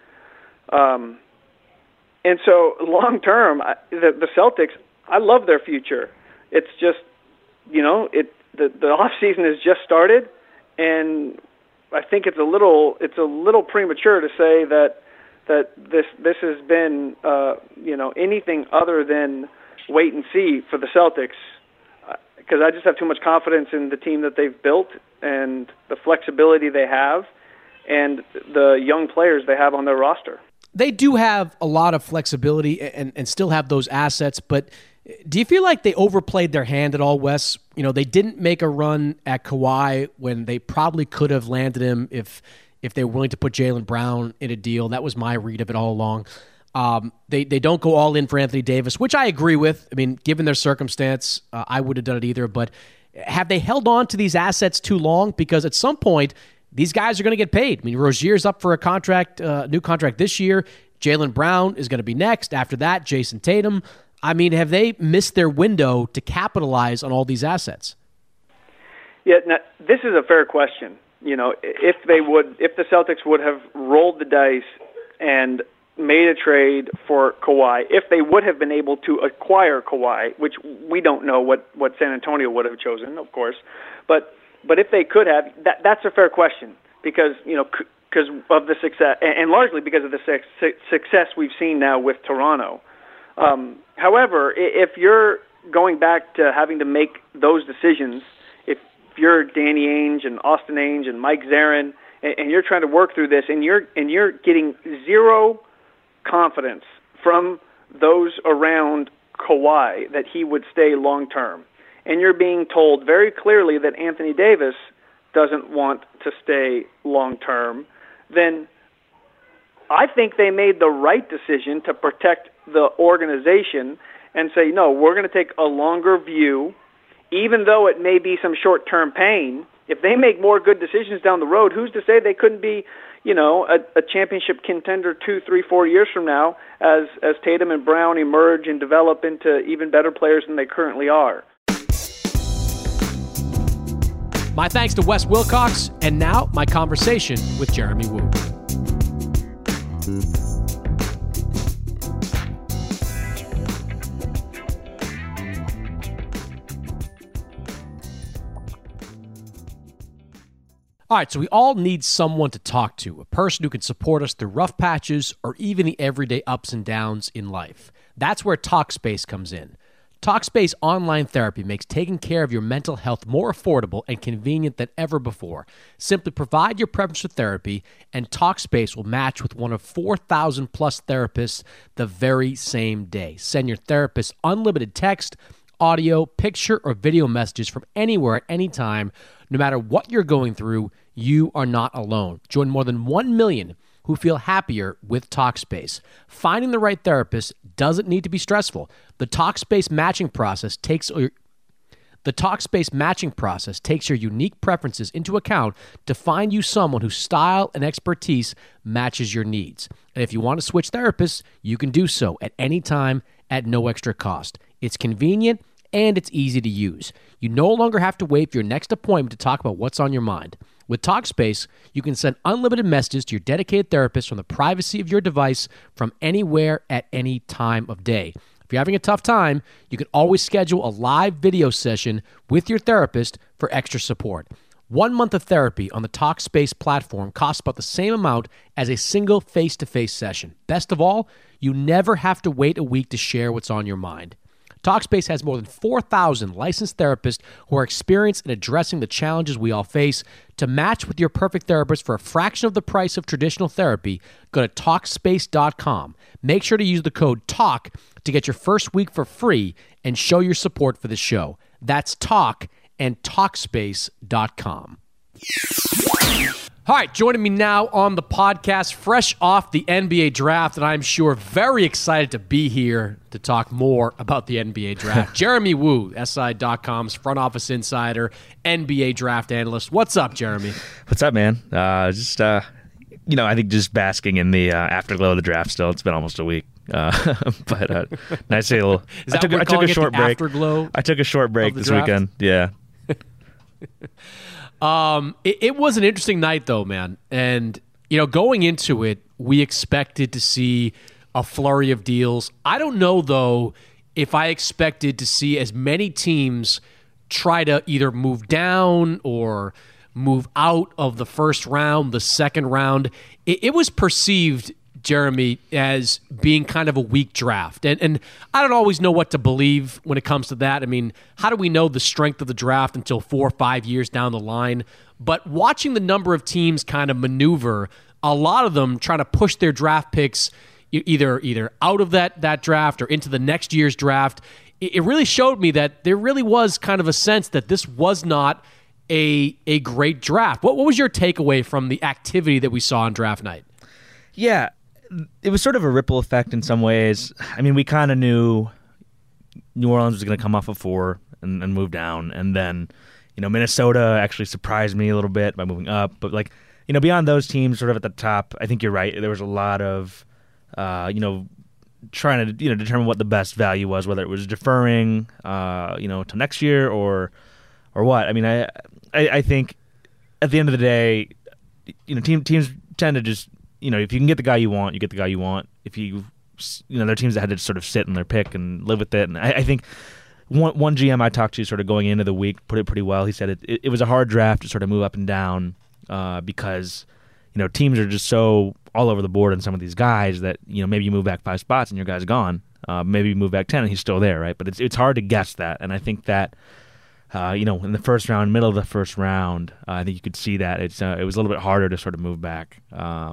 And so long term, the Celtics, I love their future. It's just, the off season has just started, and I think it's a little premature to say that this has been anything other than wait and see for the Celtics, because I just have too much confidence in the team that they've built and the flexibility they have and the young players they have on their roster. They do have a lot of flexibility and still have those assets, but do you feel like they overplayed their hand at all, Wes? They didn't make a run at Kawhi when they probably could have landed him if they were willing to put Jaylen Brown in a deal. That was my read of it all along. They don't go all in for Anthony Davis, which I agree with. I mean, given their circumstance, I would have done it either. But have they held on to these assets too long? Because at some point, these guys are going to get paid. I mean, Rozier's up for a new contract this year. Jaylen Brown is going to be next. After that, Jason Tatum. I mean, have they missed their window to capitalize on all these assets? Yeah, now, this is a fair question. If the Celtics would have rolled the dice and made a trade for Kawhi, if they would have been able to acquire Kawhi, which we don't know what San Antonio would have chosen, of course, but if they could have, that's a fair question because of the success, and largely because of the success we've seen now with Toronto. However, if you're going back to having to make those decisions, if you're Danny Ainge and Austin Ainge and Mike Zarin, and you're trying to work through this, and you're getting zero confidence from those around Kawhi that he would stay long term, and you're being told very clearly that Anthony Davis doesn't want to stay long term, then I think they made the right decision to protect the organization and say, no, we're going to take a longer view, even though it may be some short-term pain. If they make more good decisions down the road, who's to say they couldn't be, a championship contender 2, 3, 4 years from now as Tatum and Brown emerge and develop into even better players than they currently are. My thanks to Wes Wilcox, and now my conversation with Jeremy Woo. All right, so we all need someone to talk to, a person who can support us through rough patches or even the everyday ups and downs in life. That's where Talkspace comes in. Talkspace online therapy makes taking care of your mental health more affordable and convenient than ever before. Simply provide your preference for therapy, and Talkspace will match with one of 4,000 plus therapists the very same day. Send your therapist unlimited text, audio, picture, or video messages from anywhere at any time. No matter what you're going through, you are not alone. Join more than 1 million who feel happier with Talkspace. Finding the right therapist doesn't need to be stressful. The Talkspace matching process takes your unique preferences into account to find you someone whose style and expertise matches your needs. And if you want to switch therapists, you can do so at any time at no extra cost. It's convenient and it's easy to use. You no longer have to wait for your next appointment to talk about what's on your mind. With Talkspace, you can send unlimited messages to your dedicated therapist from the privacy of your device from anywhere at any time of day. If you're having a tough time, you can always schedule a live video session with your therapist for extra support. 1 month of therapy on the Talkspace platform costs about the same amount as a single face-to-face session. Best of all, you never have to wait a week to share what's on your mind. Talkspace has more than 4,000 licensed therapists who are experienced in addressing the challenges we all face. To match with your perfect therapist for a fraction of the price of traditional therapy, go to Talkspace.com. Make sure to use the code TALK to get your first week for free and show your support for the show. That's TALK and Talkspace.com. All right, joining me now on the podcast, fresh off the NBA draft, and I'm sure very excited to be here to talk more about the NBA draft. Jeremy Woo, SI.com's front office insider, NBA draft analyst. What's up, Jeremy? What's up, man? I think just basking in the afterglow of the draft still. It's been almost a week. But nice to little. I took a short break. Afterglow. I took a short break this weekend. Yeah. It was an interesting night, though, man. And, going into it, we expected to see a flurry of deals. I don't know, though, if I expected to see as many teams try to either move down or move out of the first round, the second round. It was perceived, Jeremy, as being kind of a weak draft. And I don't always know what to believe when it comes to that. I mean, how do we know the strength of the draft until 4 or 5 years down the line? But watching the number of teams kind of maneuver, a lot of them trying to push their draft picks either out of that draft or into the next year's draft, it really showed me that there really was kind of a sense that this was not a great draft. What was your takeaway from the activity that we saw on draft night? Yeah. It was sort of a ripple effect in some ways. I mean, we kind of knew New Orleans was going to come off of 4 and move down. And then, Minnesota actually surprised me a little bit by moving up. But, beyond those teams sort of at the top, I think you're right. There was a lot of, trying to, determine what the best value was, whether it was deferring, to next year or what. I mean, I think at the end of the day, teams tend to just, if you can get the guy you want, you get the guy you want. If there are teams that had to sort of sit in their pick and live with it. And I think one GM I talked to sort of going into the week put it pretty well. He said it was a hard draft to sort of move up and down because, teams are just so all over the board on some of these guys that, maybe you move back 5 spots and your guy's gone. Maybe you move back 10 and he's still there, right? But it's hard to guess that. And I think that, in the first round, middle of the first round, I think you could see that it was a little bit harder to sort of move back.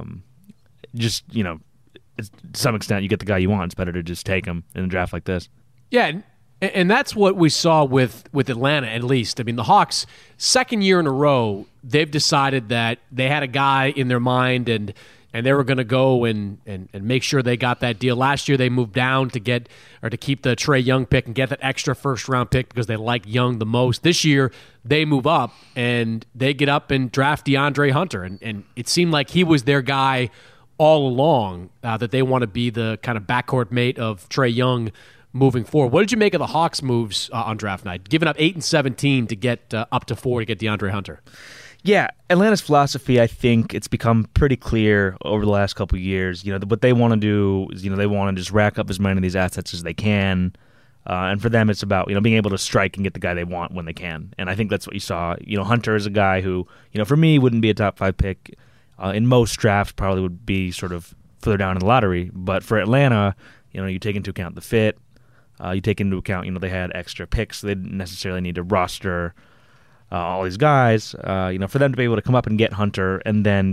To some extent, you get the guy you want. It's better to just take him in a draft like this. Yeah, and that's what we saw with Atlanta, at least. I mean, the Hawks, second year in a row, they've decided that they had a guy in their mind and they were going to go and make sure they got that deal. Last year, they moved down to keep the Trae Young pick and get that extra first-round pick because they like Young the most. This year, they move up and they get up and draft DeAndre Hunter. And it seemed like he was their guy all along, that they want to be the kind of backcourt mate of Trae Young moving forward. What did you make of the Hawks' moves on draft night? Giving up 8 and 17 to get up to 4 to get DeAndre Hunter. Yeah, Atlanta's philosophy, I think it's become pretty clear over the last couple of years. What they want to do is, they want to just rack up as many of these assets as they can. And for them, it's about, being able to strike and get the guy they want when they can. And I think that's what you saw. Hunter is a guy who, for me, wouldn't be a top 5 pick. In most drafts, probably would be sort of further down in the lottery. But for Atlanta, you take into account the fit. You take into account, they had extra picks. They didn't necessarily need to roster all these guys. For them to be able to come up and get Hunter and then,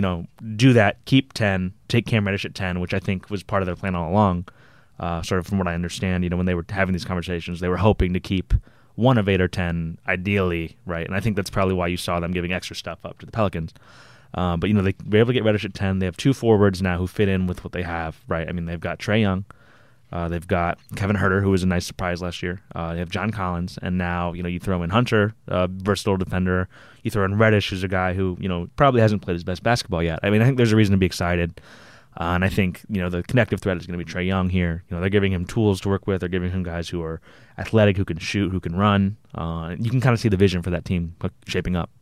do that, keep 10, take Cam Reddish at 10, which I think was part of their plan all along. Sort of from what I understand, when they were having these conversations, they were hoping to keep one of 8 or 10, ideally, right? And I think that's probably why you saw them giving extra stuff up to the Pelicans. But they were able to get Reddish at 10. They have 2 forwards now who fit in with what they have, right? I mean, they've got Trae Young. They've got Kevin Huerter, who was a nice surprise last year. They have John Collins. And now, you throw in Hunter, versatile defender. You throw in Reddish, who's a guy who, probably hasn't played his best basketball yet. I mean, I think there's a reason to be excited. And I think, the connective thread is going to be Trae Young here. They're giving him tools to work with. They're giving him guys who are athletic, who can shoot, who can run. You can kind of see the vision for that team shaping up.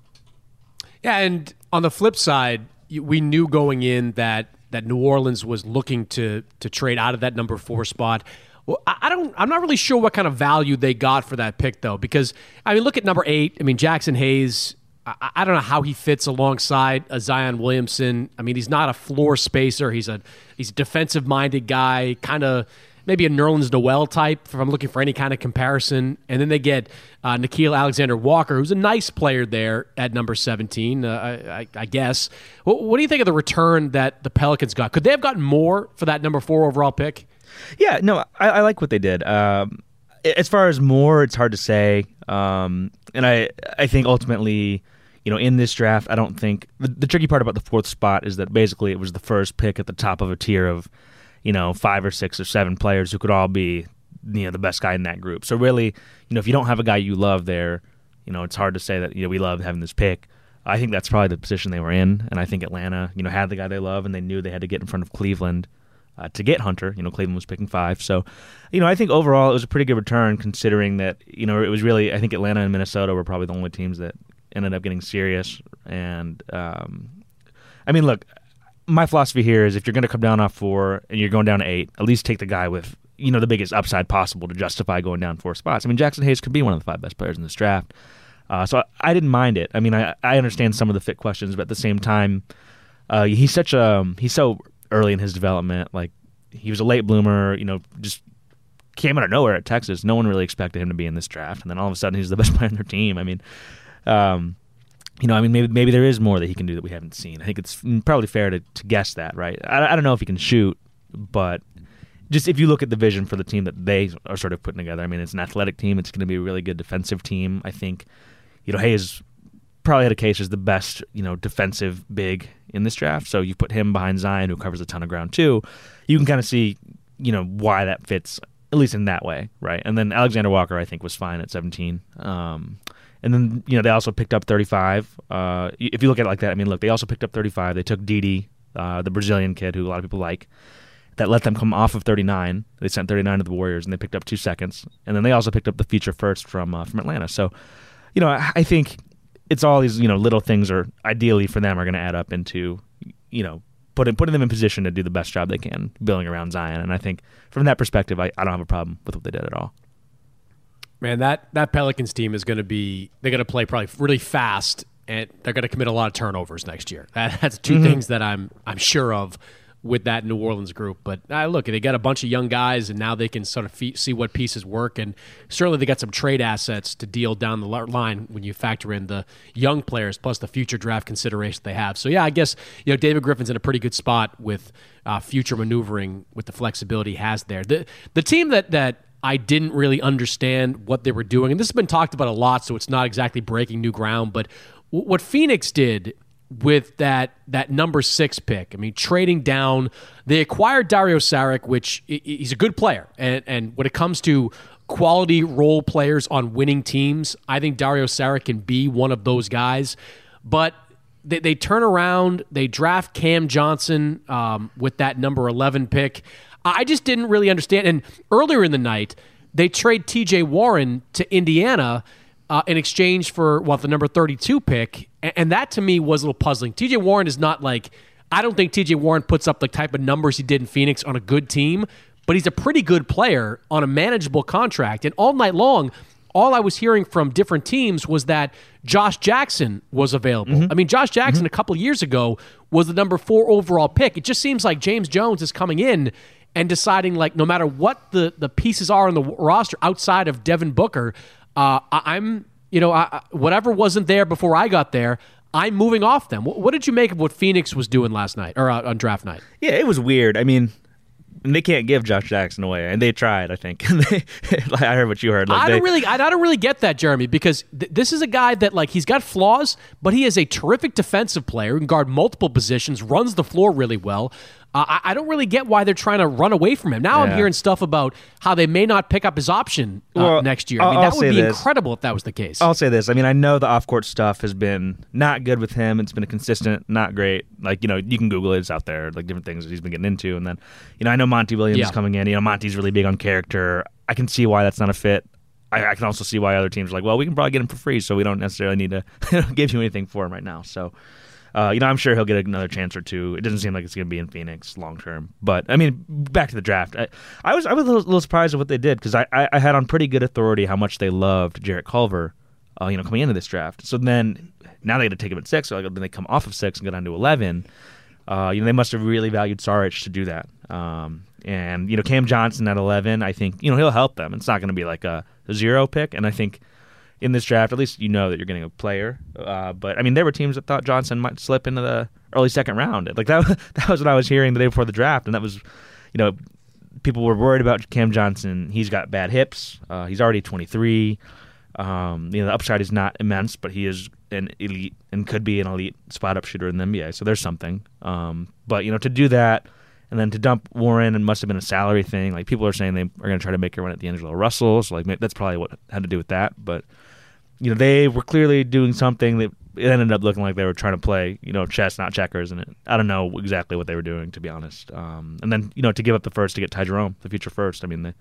Yeah, and on the flip side, we knew going in that New Orleans was looking to trade out of that number 4 spot. Well, I'm not really sure what kind of value they got for that pick, though, because, look at number 8. Jackson Hayes, I don't know how he fits alongside a Zion Williamson. He's not a floor spacer. He's a defensive-minded guy, kind of maybe a Nerlens Noel type, if I'm looking for any kind of comparison. And then they get Nickeil Alexander-Walker, who's a nice player there at number 17, I guess. What do you think of the return that the Pelicans got? Could they have gotten more for that number 4 overall pick? Yeah, no, I like what they did. As far as more, it's hard to say. And I think ultimately, in this draft, I don't think the tricky part about the 4th spot is that basically it was the first pick at the top of a tier of 5 or 6 or 7 players who could all be, the best guy in that group. So really, if you don't have a guy you love there, it's hard to say that, we love having this pick. I think that's probably the position they were in, and I think Atlanta, had the guy they love, and they knew they had to get in front of Cleveland to get Hunter. Cleveland was picking 5. So, I think overall it was a pretty good return considering that, it was really, I think Atlanta and Minnesota were probably the only teams that ended up getting serious. And, look, my philosophy here is if you're going to come down off 4 and you're going down to 8, at least take the guy with, the biggest upside possible to justify going down 4 spots. Jackson Hayes could be one of the 5 best players in this draft. So I didn't mind it. I understand some of the fit questions, but at the same time, he's so early in his development. Like, he was a late bloomer, just came out of nowhere at Texas. No one really expected him to be in this draft. And then all of a sudden he's the best player on their team. Maybe there is more that he can do that we haven't seen. I think it's probably fair to guess that, right? I don't know if he can shoot, but just if you look at the vision for the team that they are sort of putting together, it's an athletic team. It's going to be a really good defensive team. I think, Hayes probably had a case as the best, defensive big in this draft. So you put him behind Zion, who covers a ton of ground too. You can kind of see, why that fits, at least in that way, right? And then Alexander Walker, I think, was fine at 17. And then, they also picked up 35. If you look at it like that, they also picked up 35. They took Didi, the Brazilian kid who a lot of people like. That let them come off of 39. They sent 39 to the Warriors, and they picked up 2 seconds. And then they also picked up the future first from Atlanta. So, I think it's all these little things are ideally for them are going to add up into putting them in position to do the best job they can building around Zion. And I think from that perspective, I don't have a problem with what they did at all. Man, that Pelicans team is going to be – they're going to play probably really fast, and they're going to commit a lot of turnovers next year. That's two things that I'm sure of with that New Orleans group. But look, they got a bunch of young guys, and now they can sort of see what pieces work. And certainly they got some trade assets to deal down the line when you factor in the young players plus the future draft consideration they have. So, yeah, I guess David Griffin's in a pretty good spot with future maneuvering with the flexibility he has there. The team that I didn't really understand what they were doing, and this has been talked about a lot, so it's not exactly breaking new ground, but what Phoenix did with that number 6 pick. I mean, trading down, they acquired Dario Saric, which he's a good player. And when it comes to quality role players on winning teams, I think Dario Saric can be one of those guys. But they turn around, they draft Cam Johnson with that number 11 pick. I just didn't really understand. And earlier in the night, they trade TJ Warren to Indiana in exchange for the number 32 pick. And that to me was a little puzzling. TJ Warren is not I don't think TJ Warren puts up the type of numbers he did in Phoenix on a good team, but he's a pretty good player on a manageable contract. And all night long, all I was hearing from different teams was that Josh Jackson was available. I mean, Josh Jackson a couple of years ago was the number 4 overall pick. It just seems like James Jones is coming in and deciding no matter what the pieces are on the roster outside of Devin Booker, whatever wasn't there before I got there, I'm moving off them. What did you make of what Phoenix was doing last night or on draft night? Yeah, it was weird. I mean, they can't give Josh Jackson away, and they tried. I think I heard what you heard. I don't really get that, Jeremy, because this is a guy that he's got flaws, but he is a terrific defensive player who can guard multiple positions, runs the floor really well. I don't really get why they're trying to run away from him. Now I'm hearing stuff about how they may not pick up his option next year. I mean, that would be incredible if that was the case. I'll say this. I mean, I know the off-court stuff has been not good with him. It's been a consistent, not great. You can Google it. It's out there, different things that he's been getting into. And then, I know Monty Williams is coming in. Monty's really big on character. I can see why that's not a fit. I can also see why other teams are well, we can probably get him for free, so we don't necessarily need to give you anything for him right now. So, I'm sure he'll get another chance or two. It doesn't seem like it's going to be in Phoenix long term. But, I mean, back to the draft. I was a little surprised at what they did because I had on pretty good authority how much they loved Jarrett Culver, coming into this draft. So then, now they got to take him at 6. So then they come off of 6 and go down to 11. They must have really valued Saric to do that. And Cam Johnson at 11, I think, he'll help them. It's not going to be a 0 pick. And I think in this draft, at least that you're getting a player. But I mean, there were teams that thought Johnson might slip into the early second round. That was what I was hearing the day before the draft, and that was, people were worried about Cam Johnson. He's got bad hips. He's already 23. The upside is not immense, but he is an elite and could be an elite spot-up shooter in the NBA. So there's something. But to do that and then to dump Warren, and must have been a salary thing. People are saying they are going to try to make a run at D'Angelo Russell. So that's probably what had to do with that. But they were clearly doing something that it ended up looking like they were trying to play, chess, not checkers. And I don't know exactly what they were doing, to be honest. And then, to give up the first to get Ty Jerome, the future first. I mean,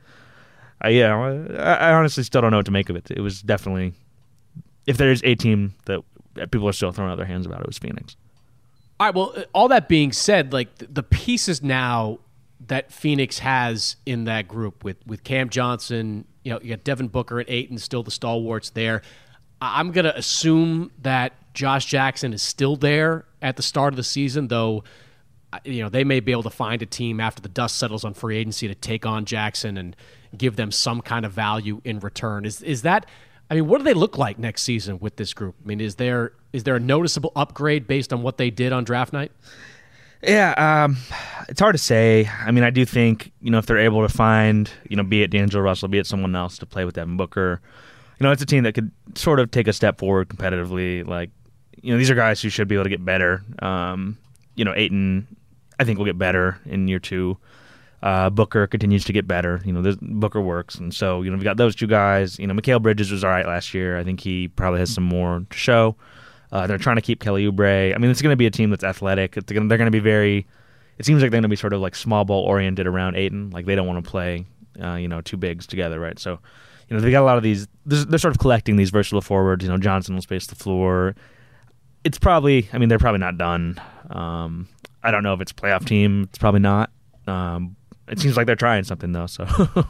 I honestly still don't know what to make of it. It was definitely, if there's a team that people are still throwing out their hands about, it was Phoenix. All right, well, all that being said, the pieces now that Phoenix has in that group with Cam Johnson, you got Devin Booker at 8 and still the stalwarts there. I'm going to assume that Josh Jackson is still there at the start of the season, though they may be able to find a team after the dust settles on free agency to take on Jackson and give them some kind of value in return. Is that, I mean, what do they look like next season with this group? I mean, is there a noticeable upgrade based on what they did on draft night? Yeah, it's hard to say. I mean, I do think, if they're able to find, be it D'Angelo Russell, be it someone else to play with Devin Booker, it's a team that could sort of take a step forward competitively. These are guys who should be able to get better. Ayton, I think, will get better in year 2. Booker continues to get better. Booker works. And so, we've got those two guys. Mikal Bridges was all right last year. I think he probably has some more to show. They're trying to keep Kelly Oubre. I mean, it's going to be a team that's athletic. They're going to be very, it seems like they're going to be sort of small ball oriented around Ayton. They don't want to play, two bigs together, right? So, they got a lot of these. They're sort of collecting these versatile forwards. Johnson will space the floor. It's probably. I mean, they're probably not done. I don't know if it's a playoff team. It's probably not. It seems like they're trying something though. So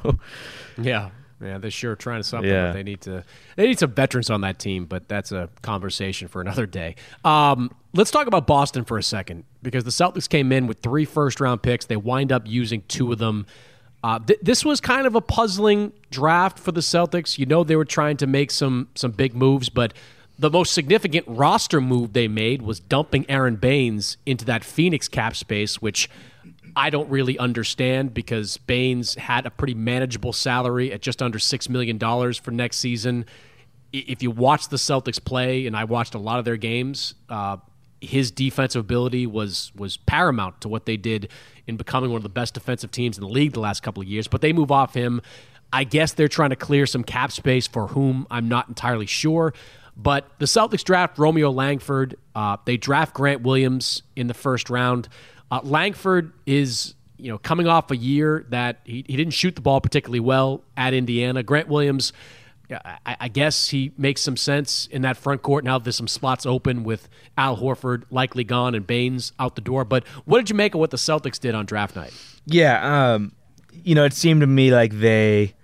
yeah, they're sure trying something. Yeah. But they need some veterans on that team, but that's a conversation for another day. Let's talk about Boston for a second, because the Celtics came in with 3 first-round picks. They wind up using 2 of them. This was kind of a puzzling draft for the Celtics. They were trying to make some big moves, but the most significant roster move they made was dumping Aaron Baines into that Phoenix cap space, which I don't really understand, because Baines had a pretty manageable salary at just under $6 million for next season. If you watch the Celtics play, and I watched a lot of their games, his defensive ability was paramount to what they did in becoming one of the best defensive teams in the league the last couple of years. But they move off him. I guess they're trying to clear some cap space for whom I'm not entirely sure. But the Celtics draft Romeo Langford. They draft Grant Williams in the first round. Langford is, coming off a year that he didn't shoot the ball particularly well at Indiana. Grant Williams, I guess he makes some sense in that front court now. There's some slots open with Al Horford likely gone and Baines out the door. But what did you make of what the Celtics did on draft night? Yeah, it seemed to me like they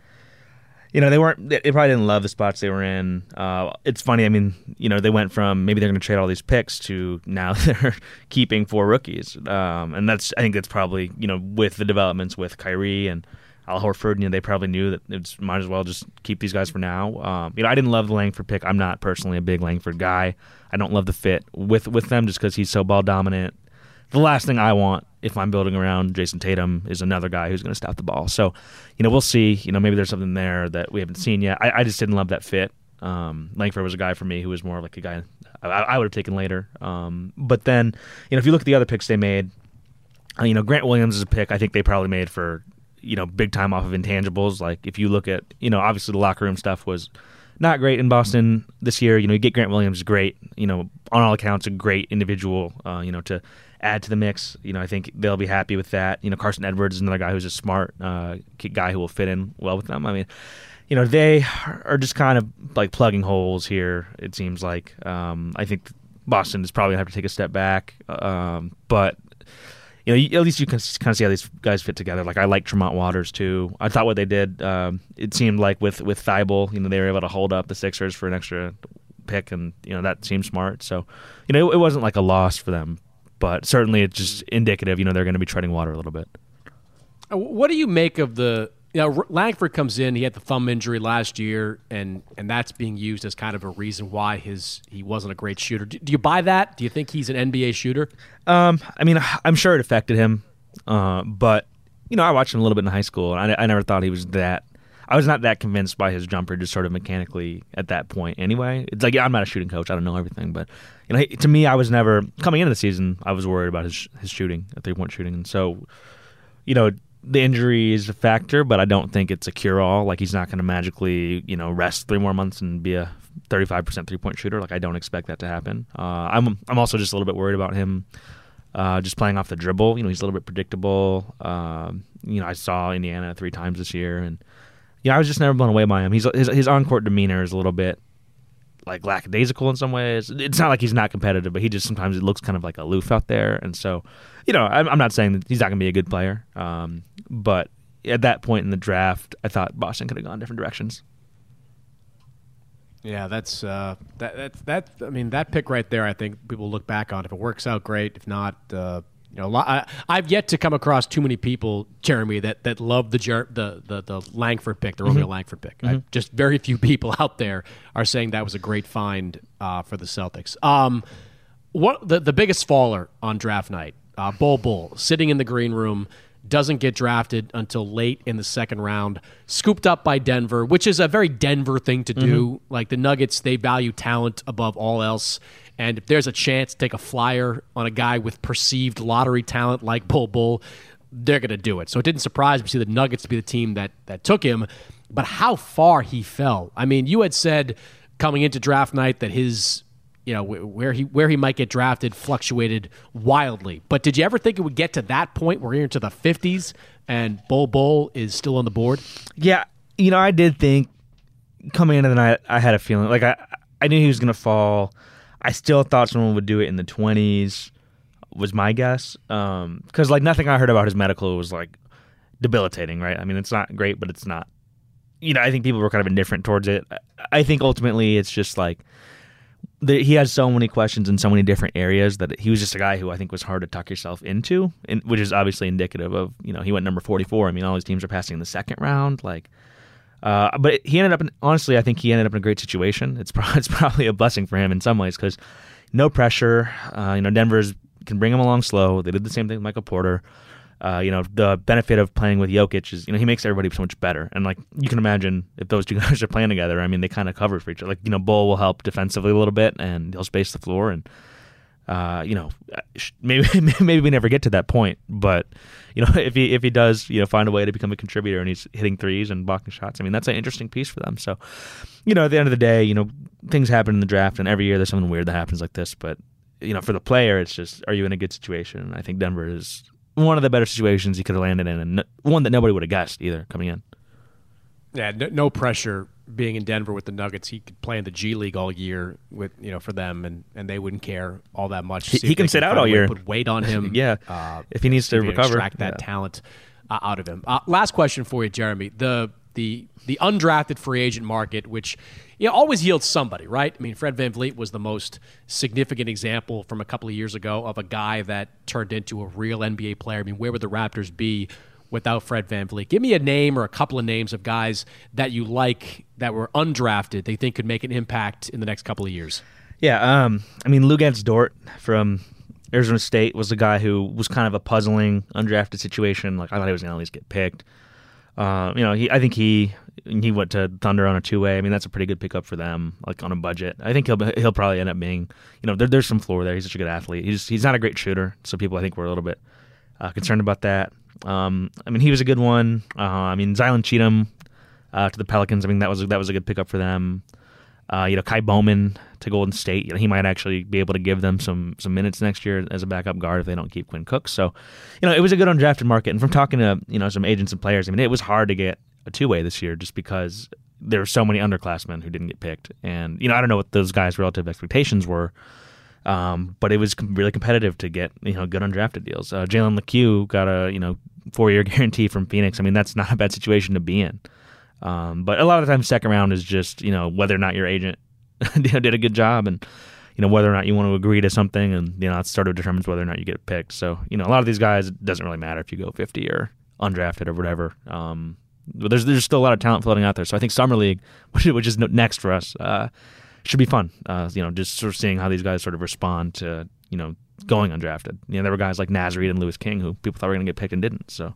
probably didn't love the spots they were in. It's funny. I mean, they went from maybe they're going to trade all these picks to now they're keeping 4 rookies. And I think that's probably, with the developments with Kyrie and Al Horford, they probably knew that it's might as well just keep these guys for now. I didn't love the Langford pick. I'm not personally a big Langford guy. I don't love the fit with them just because he's so ball dominant. The last thing I want if I'm building around Jason Tatum is another guy who's going to stop the ball. So, we'll see. Maybe there's something there that we haven't seen yet. I just didn't love that fit. Langford was a guy for me who was more like a guy I would have taken later. But then, if you look at the other picks they made, Grant Williams is a pick I think they probably made for, big time off of intangibles. Like if you look at, obviously the locker room stuff was not great in Boston this year. You get Grant Williams, great, on all accounts, a great individual, to add to the mix. I think they'll be happy with that. Carson Edwards is another guy who's a smart guy who will fit in well with them. I mean, they are just kind of like plugging holes here, it seems like. I think Boston is probably going to have to take a step back. But, at least you can kind of see how these guys fit together. Like I like Tremont Waters too. I thought what they did, it seemed like with Thibault, they were able to hold up the Sixers for an extra pick, and that seemed smart. So, it wasn't like a loss for them. But certainly it's just indicative, they're going to be treading water a little bit. What do you make of the Langford comes in, he had the thumb injury last year, and that's being used as kind of a reason why he wasn't a great shooter. Do you buy that? Do you think he's an NBA shooter? I mean, I'm sure it affected him, but, I watched him a little bit in high school, and I never thought he was that. I was not that convinced by his jumper, just sort of mechanically at that point anyway. It's like, I'm not a shooting coach. I don't know everything. But, to me, I was never, coming into the season, I was worried about his shooting, three-point shooting. And so, the injury is a factor, but I don't think it's a cure-all. Like, he's not going to magically, rest 3 more months and be a 35% three-point shooter. Like, I don't expect that to happen. I'm also just a little bit worried about him just playing off the dribble. He's a little bit predictable. I saw Indiana 3 times this year, and I was just never blown away by him. His on-court demeanor is a little bit like lackadaisical in some ways. It's not like he's not competitive, but he just sometimes it looks kind of like aloof out there. And so, I'm not saying that he's not going to be a good player, but at that point in the draft, I thought Boston could have gone different directions. Yeah, that's that. I mean, that pick right there, I think people look back on. If it works out, great. If not, I've yet to come across too many people, Jeremy, that love the Langford pick, the Romeo Langford pick. Just very few people out there are saying that was a great find for the Celtics. What the biggest faller on draft night? Bol Bol, sitting in the green room, doesn't get drafted until late in the second round, scooped up by Denver, which is a very Denver thing to do. Like the Nuggets, they value talent above all else. And if there's a chance to take a flyer on a guy with perceived lottery talent like Bol Bol, they're going to do it. So it didn't surprise me to see the Nuggets be the team that took him. But how far he fell. I mean, you had said coming into draft night that his, where he might get drafted fluctuated wildly. But did you ever think it would get to that point where you're into the 50s and Bol Bol is still on the board? Yeah, I did think coming into the night, I had a feeling like I knew he was going to fall. I still thought someone would do it in the 20s. Was my guess, because like nothing I heard about his medical was like debilitating, right? I mean, it's not great, but it's not. I think people were kind of indifferent towards it. I think ultimately it's just like he has so many questions in so many different areas that he was just a guy who I think was hard to tuck yourself into, which is obviously indicative of he went number 44. I mean, all these teams are passing in the second round, like. But he ended up honestly, I think he ended up in a great situation. It's probably a blessing for him in some ways because no pressure. Denver's can bring him along slow. They did the same thing with Michael Porter. The benefit of playing with Jokic is, he makes everybody so much better. And like you can imagine if those two guys are playing together, I mean, they kind of cover for each other. Like, Bull will help defensively a little bit and he'll space the floor. And, maybe we never get to that point, but if he does, find a way to become a contributor and he's hitting threes and blocking shots, I mean, that's an interesting piece for them. So, at the end of the day, things happen in the draft and every year there's something weird that happens like this, but for the player, it's just, are you in a good situation? And I think Denver is one of the better situations he could have landed in, and one that nobody would have guessed either coming in. Yeah, no pressure being in Denver with the Nuggets. He could play in the G League all year with for them, and they wouldn't care all that much. He can sit out all year. Put weight on him. Yeah, if he needs to recover, extract that talent out of him. Last question for you, Jeremy. The undrafted free agent market, which always yields somebody, right? I mean, Fred VanVleet was the most significant example from a couple of years ago of a guy that turned into a real NBA player. I mean, where would the Raptors be without Fred VanVleet? Give me a name or a couple of names of guys that you like that were undrafted that you think could make an impact in the next couple of years. Yeah, I mean, Luguentz Dort from Arizona State was a guy who was kind of a puzzling undrafted situation. Like, I thought he was going to at least get picked. I think he went to Thunder on a two-way. I mean, that's a pretty good pickup for them, like on a budget. I think he'll probably end up being, there's some floor there. He's such a good athlete. He's not a great shooter, so people I think were a little bit concerned about that. I mean, he was a good one. Zylan Cheatham to the Pelicans. I mean, that was a good pickup for them. Kai Bowman to Golden State. He might actually be able to give them some minutes next year as a backup guard if they don't keep Quinn Cook. So, it was a good undrafted market. And from talking to some agents and players, I mean, it was hard to get a two-way this year just because there were so many underclassmen who didn't get picked. And I don't know what those guys' relative expectations were, but it was really competitive to get good undrafted deals. Jalen LeCue got a 4-year guarantee from Phoenix. I mean, that's not a bad situation to be in. But a lot of the times, second round is just whether or not your agent did a good job, and whether or not you want to agree to something, and that sort of determines whether or not you get picked. So a lot of these guys, it doesn't really matter if you go 50 or undrafted or whatever. But there's still a lot of talent floating out there. So I think Summer League, which is next for us, should be fun. Just sort of seeing how these guys sort of respond to going undrafted. There were guys like Nasrid and Louis King who people thought were going to get picked and didn't. So.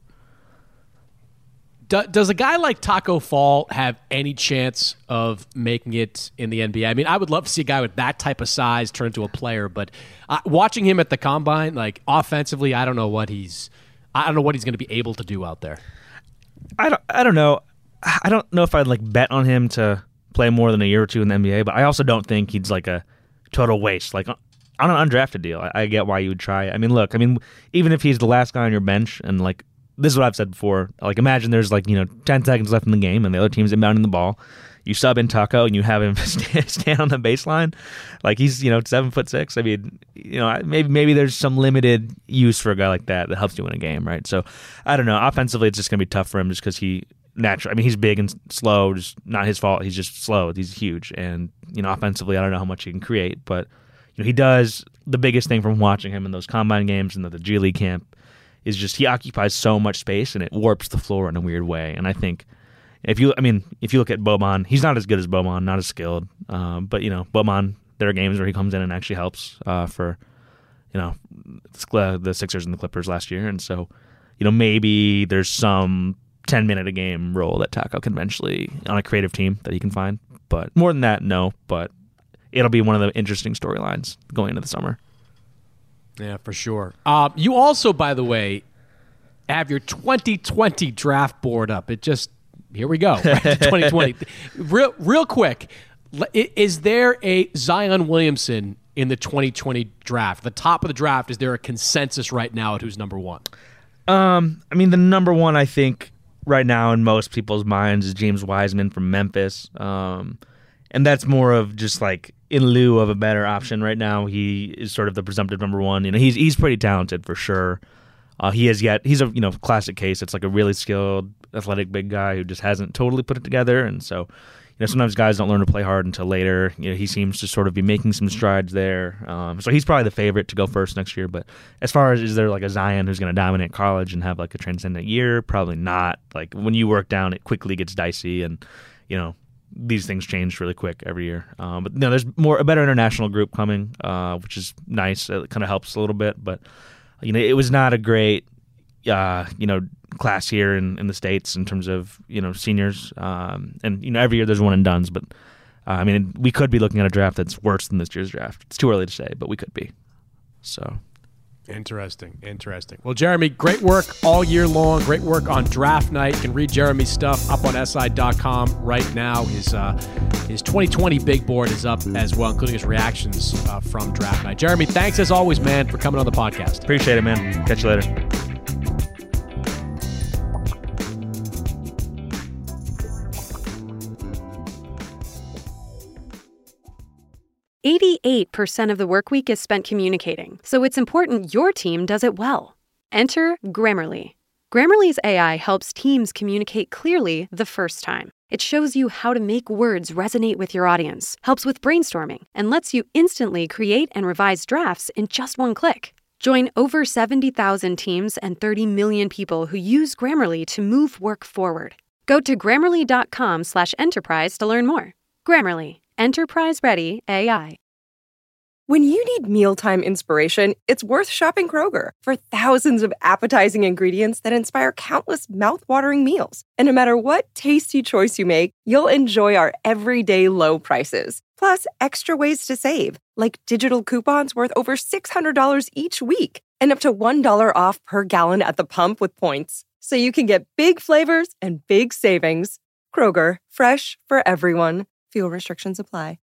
Does a guy like Taco Fall have any chance of making it in the NBA? I mean, I would love to see a guy with that type of size turn into a player, but watching him at the Combine, like offensively, I don't know what he's going to be able to do out there. I don't know. I don't know if I'd bet on him to play more than a year or two in the NBA, but I also don't think he's like a total waste. Like on an undrafted deal, I get why you would try. I mean, look, even if he's the last guy on your bench and this is what I've said before. Like, imagine there's 10 seconds left in the game and the other team's inbounding the ball. You sub in Taco and you have him stand on the baseline. Like, he's 7'6". I mean, maybe there's some limited use for a guy like that helps you win a game, right? So I don't know. Offensively, it's just gonna be tough for him just because he's big and slow. Just not his fault. He's just slow. He's huge, and offensively, I don't know how much he can create, but he does. The biggest thing from watching him in those Combine games and the G League camp is just he occupies so much space and it warps the floor in a weird way. And I think if you look at Boban, he's not as good as Boban, not as skilled. But Boban, there are games where he comes in and actually helps for the Sixers and the Clippers last year. And so maybe there's some 10-minute a game role that Taco can eventually on a creative team that he can find. But more than that, no. But it'll be one of the interesting storylines going into the summer. Yeah, for sure. You also, by the way, have your 2020 draft board up. Here we go, right? 2020. Real quick, is there a Zion Williamson in the 2020 draft? The top of the draft, is there a consensus right now at who's number one? The number one, I think, right now in most people's minds is James Wiseman from Memphis. And that's more of just like in lieu of a better option right now. He is sort of the presumptive number one. He's pretty talented for sure. He's a classic case. It's like a really skilled, athletic big guy who just hasn't totally put it together. And so, sometimes guys don't learn to play hard until later. He seems to sort of be making some strides there. So he's probably the favorite to go first next year. But as far as is there like a Zion who's going to dominate college and have like a transcendent year? Probably not. Like when you work down, it quickly gets dicey, and these things change really quick every year. But there's a better international group coming, which is nice. It kind of helps a little bit, but it was not a great class here in the States in terms of seniors. And every year there's one and dones, but we could be looking at a draft that's worse than this year's draft. It's too early to say, but we could be. So. Interesting. Well, Jeremy, great work all year long. Great work on draft night. You can read Jeremy's stuff up on SI.com right now. His 2020 big board is up as well, including his reactions from draft night. Jeremy, thanks as always, man, for coming on the podcast. Appreciate it, man. Catch you later. %8 of the work week is spent communicating, so it's important your team does it well. Enter Grammarly. Grammarly's AI helps teams communicate clearly the first time. It shows you how to make words resonate with your audience, helps with brainstorming, and lets you instantly create and revise drafts in just one click. Join over 70,000 teams and 30 million people who use Grammarly to move work forward. Go to Grammarly.com/enterprise to learn more. Grammarly. Enterprise-ready AI. When you need mealtime inspiration, it's worth shopping Kroger for thousands of appetizing ingredients that inspire countless mouth-watering meals. And no matter what tasty choice you make, you'll enjoy our everyday low prices. Plus, extra ways to save, like digital coupons worth over $600 each week and up to $1 off per gallon at the pump with points. So you can get big flavors and big savings. Kroger, fresh for everyone. Fuel restrictions apply.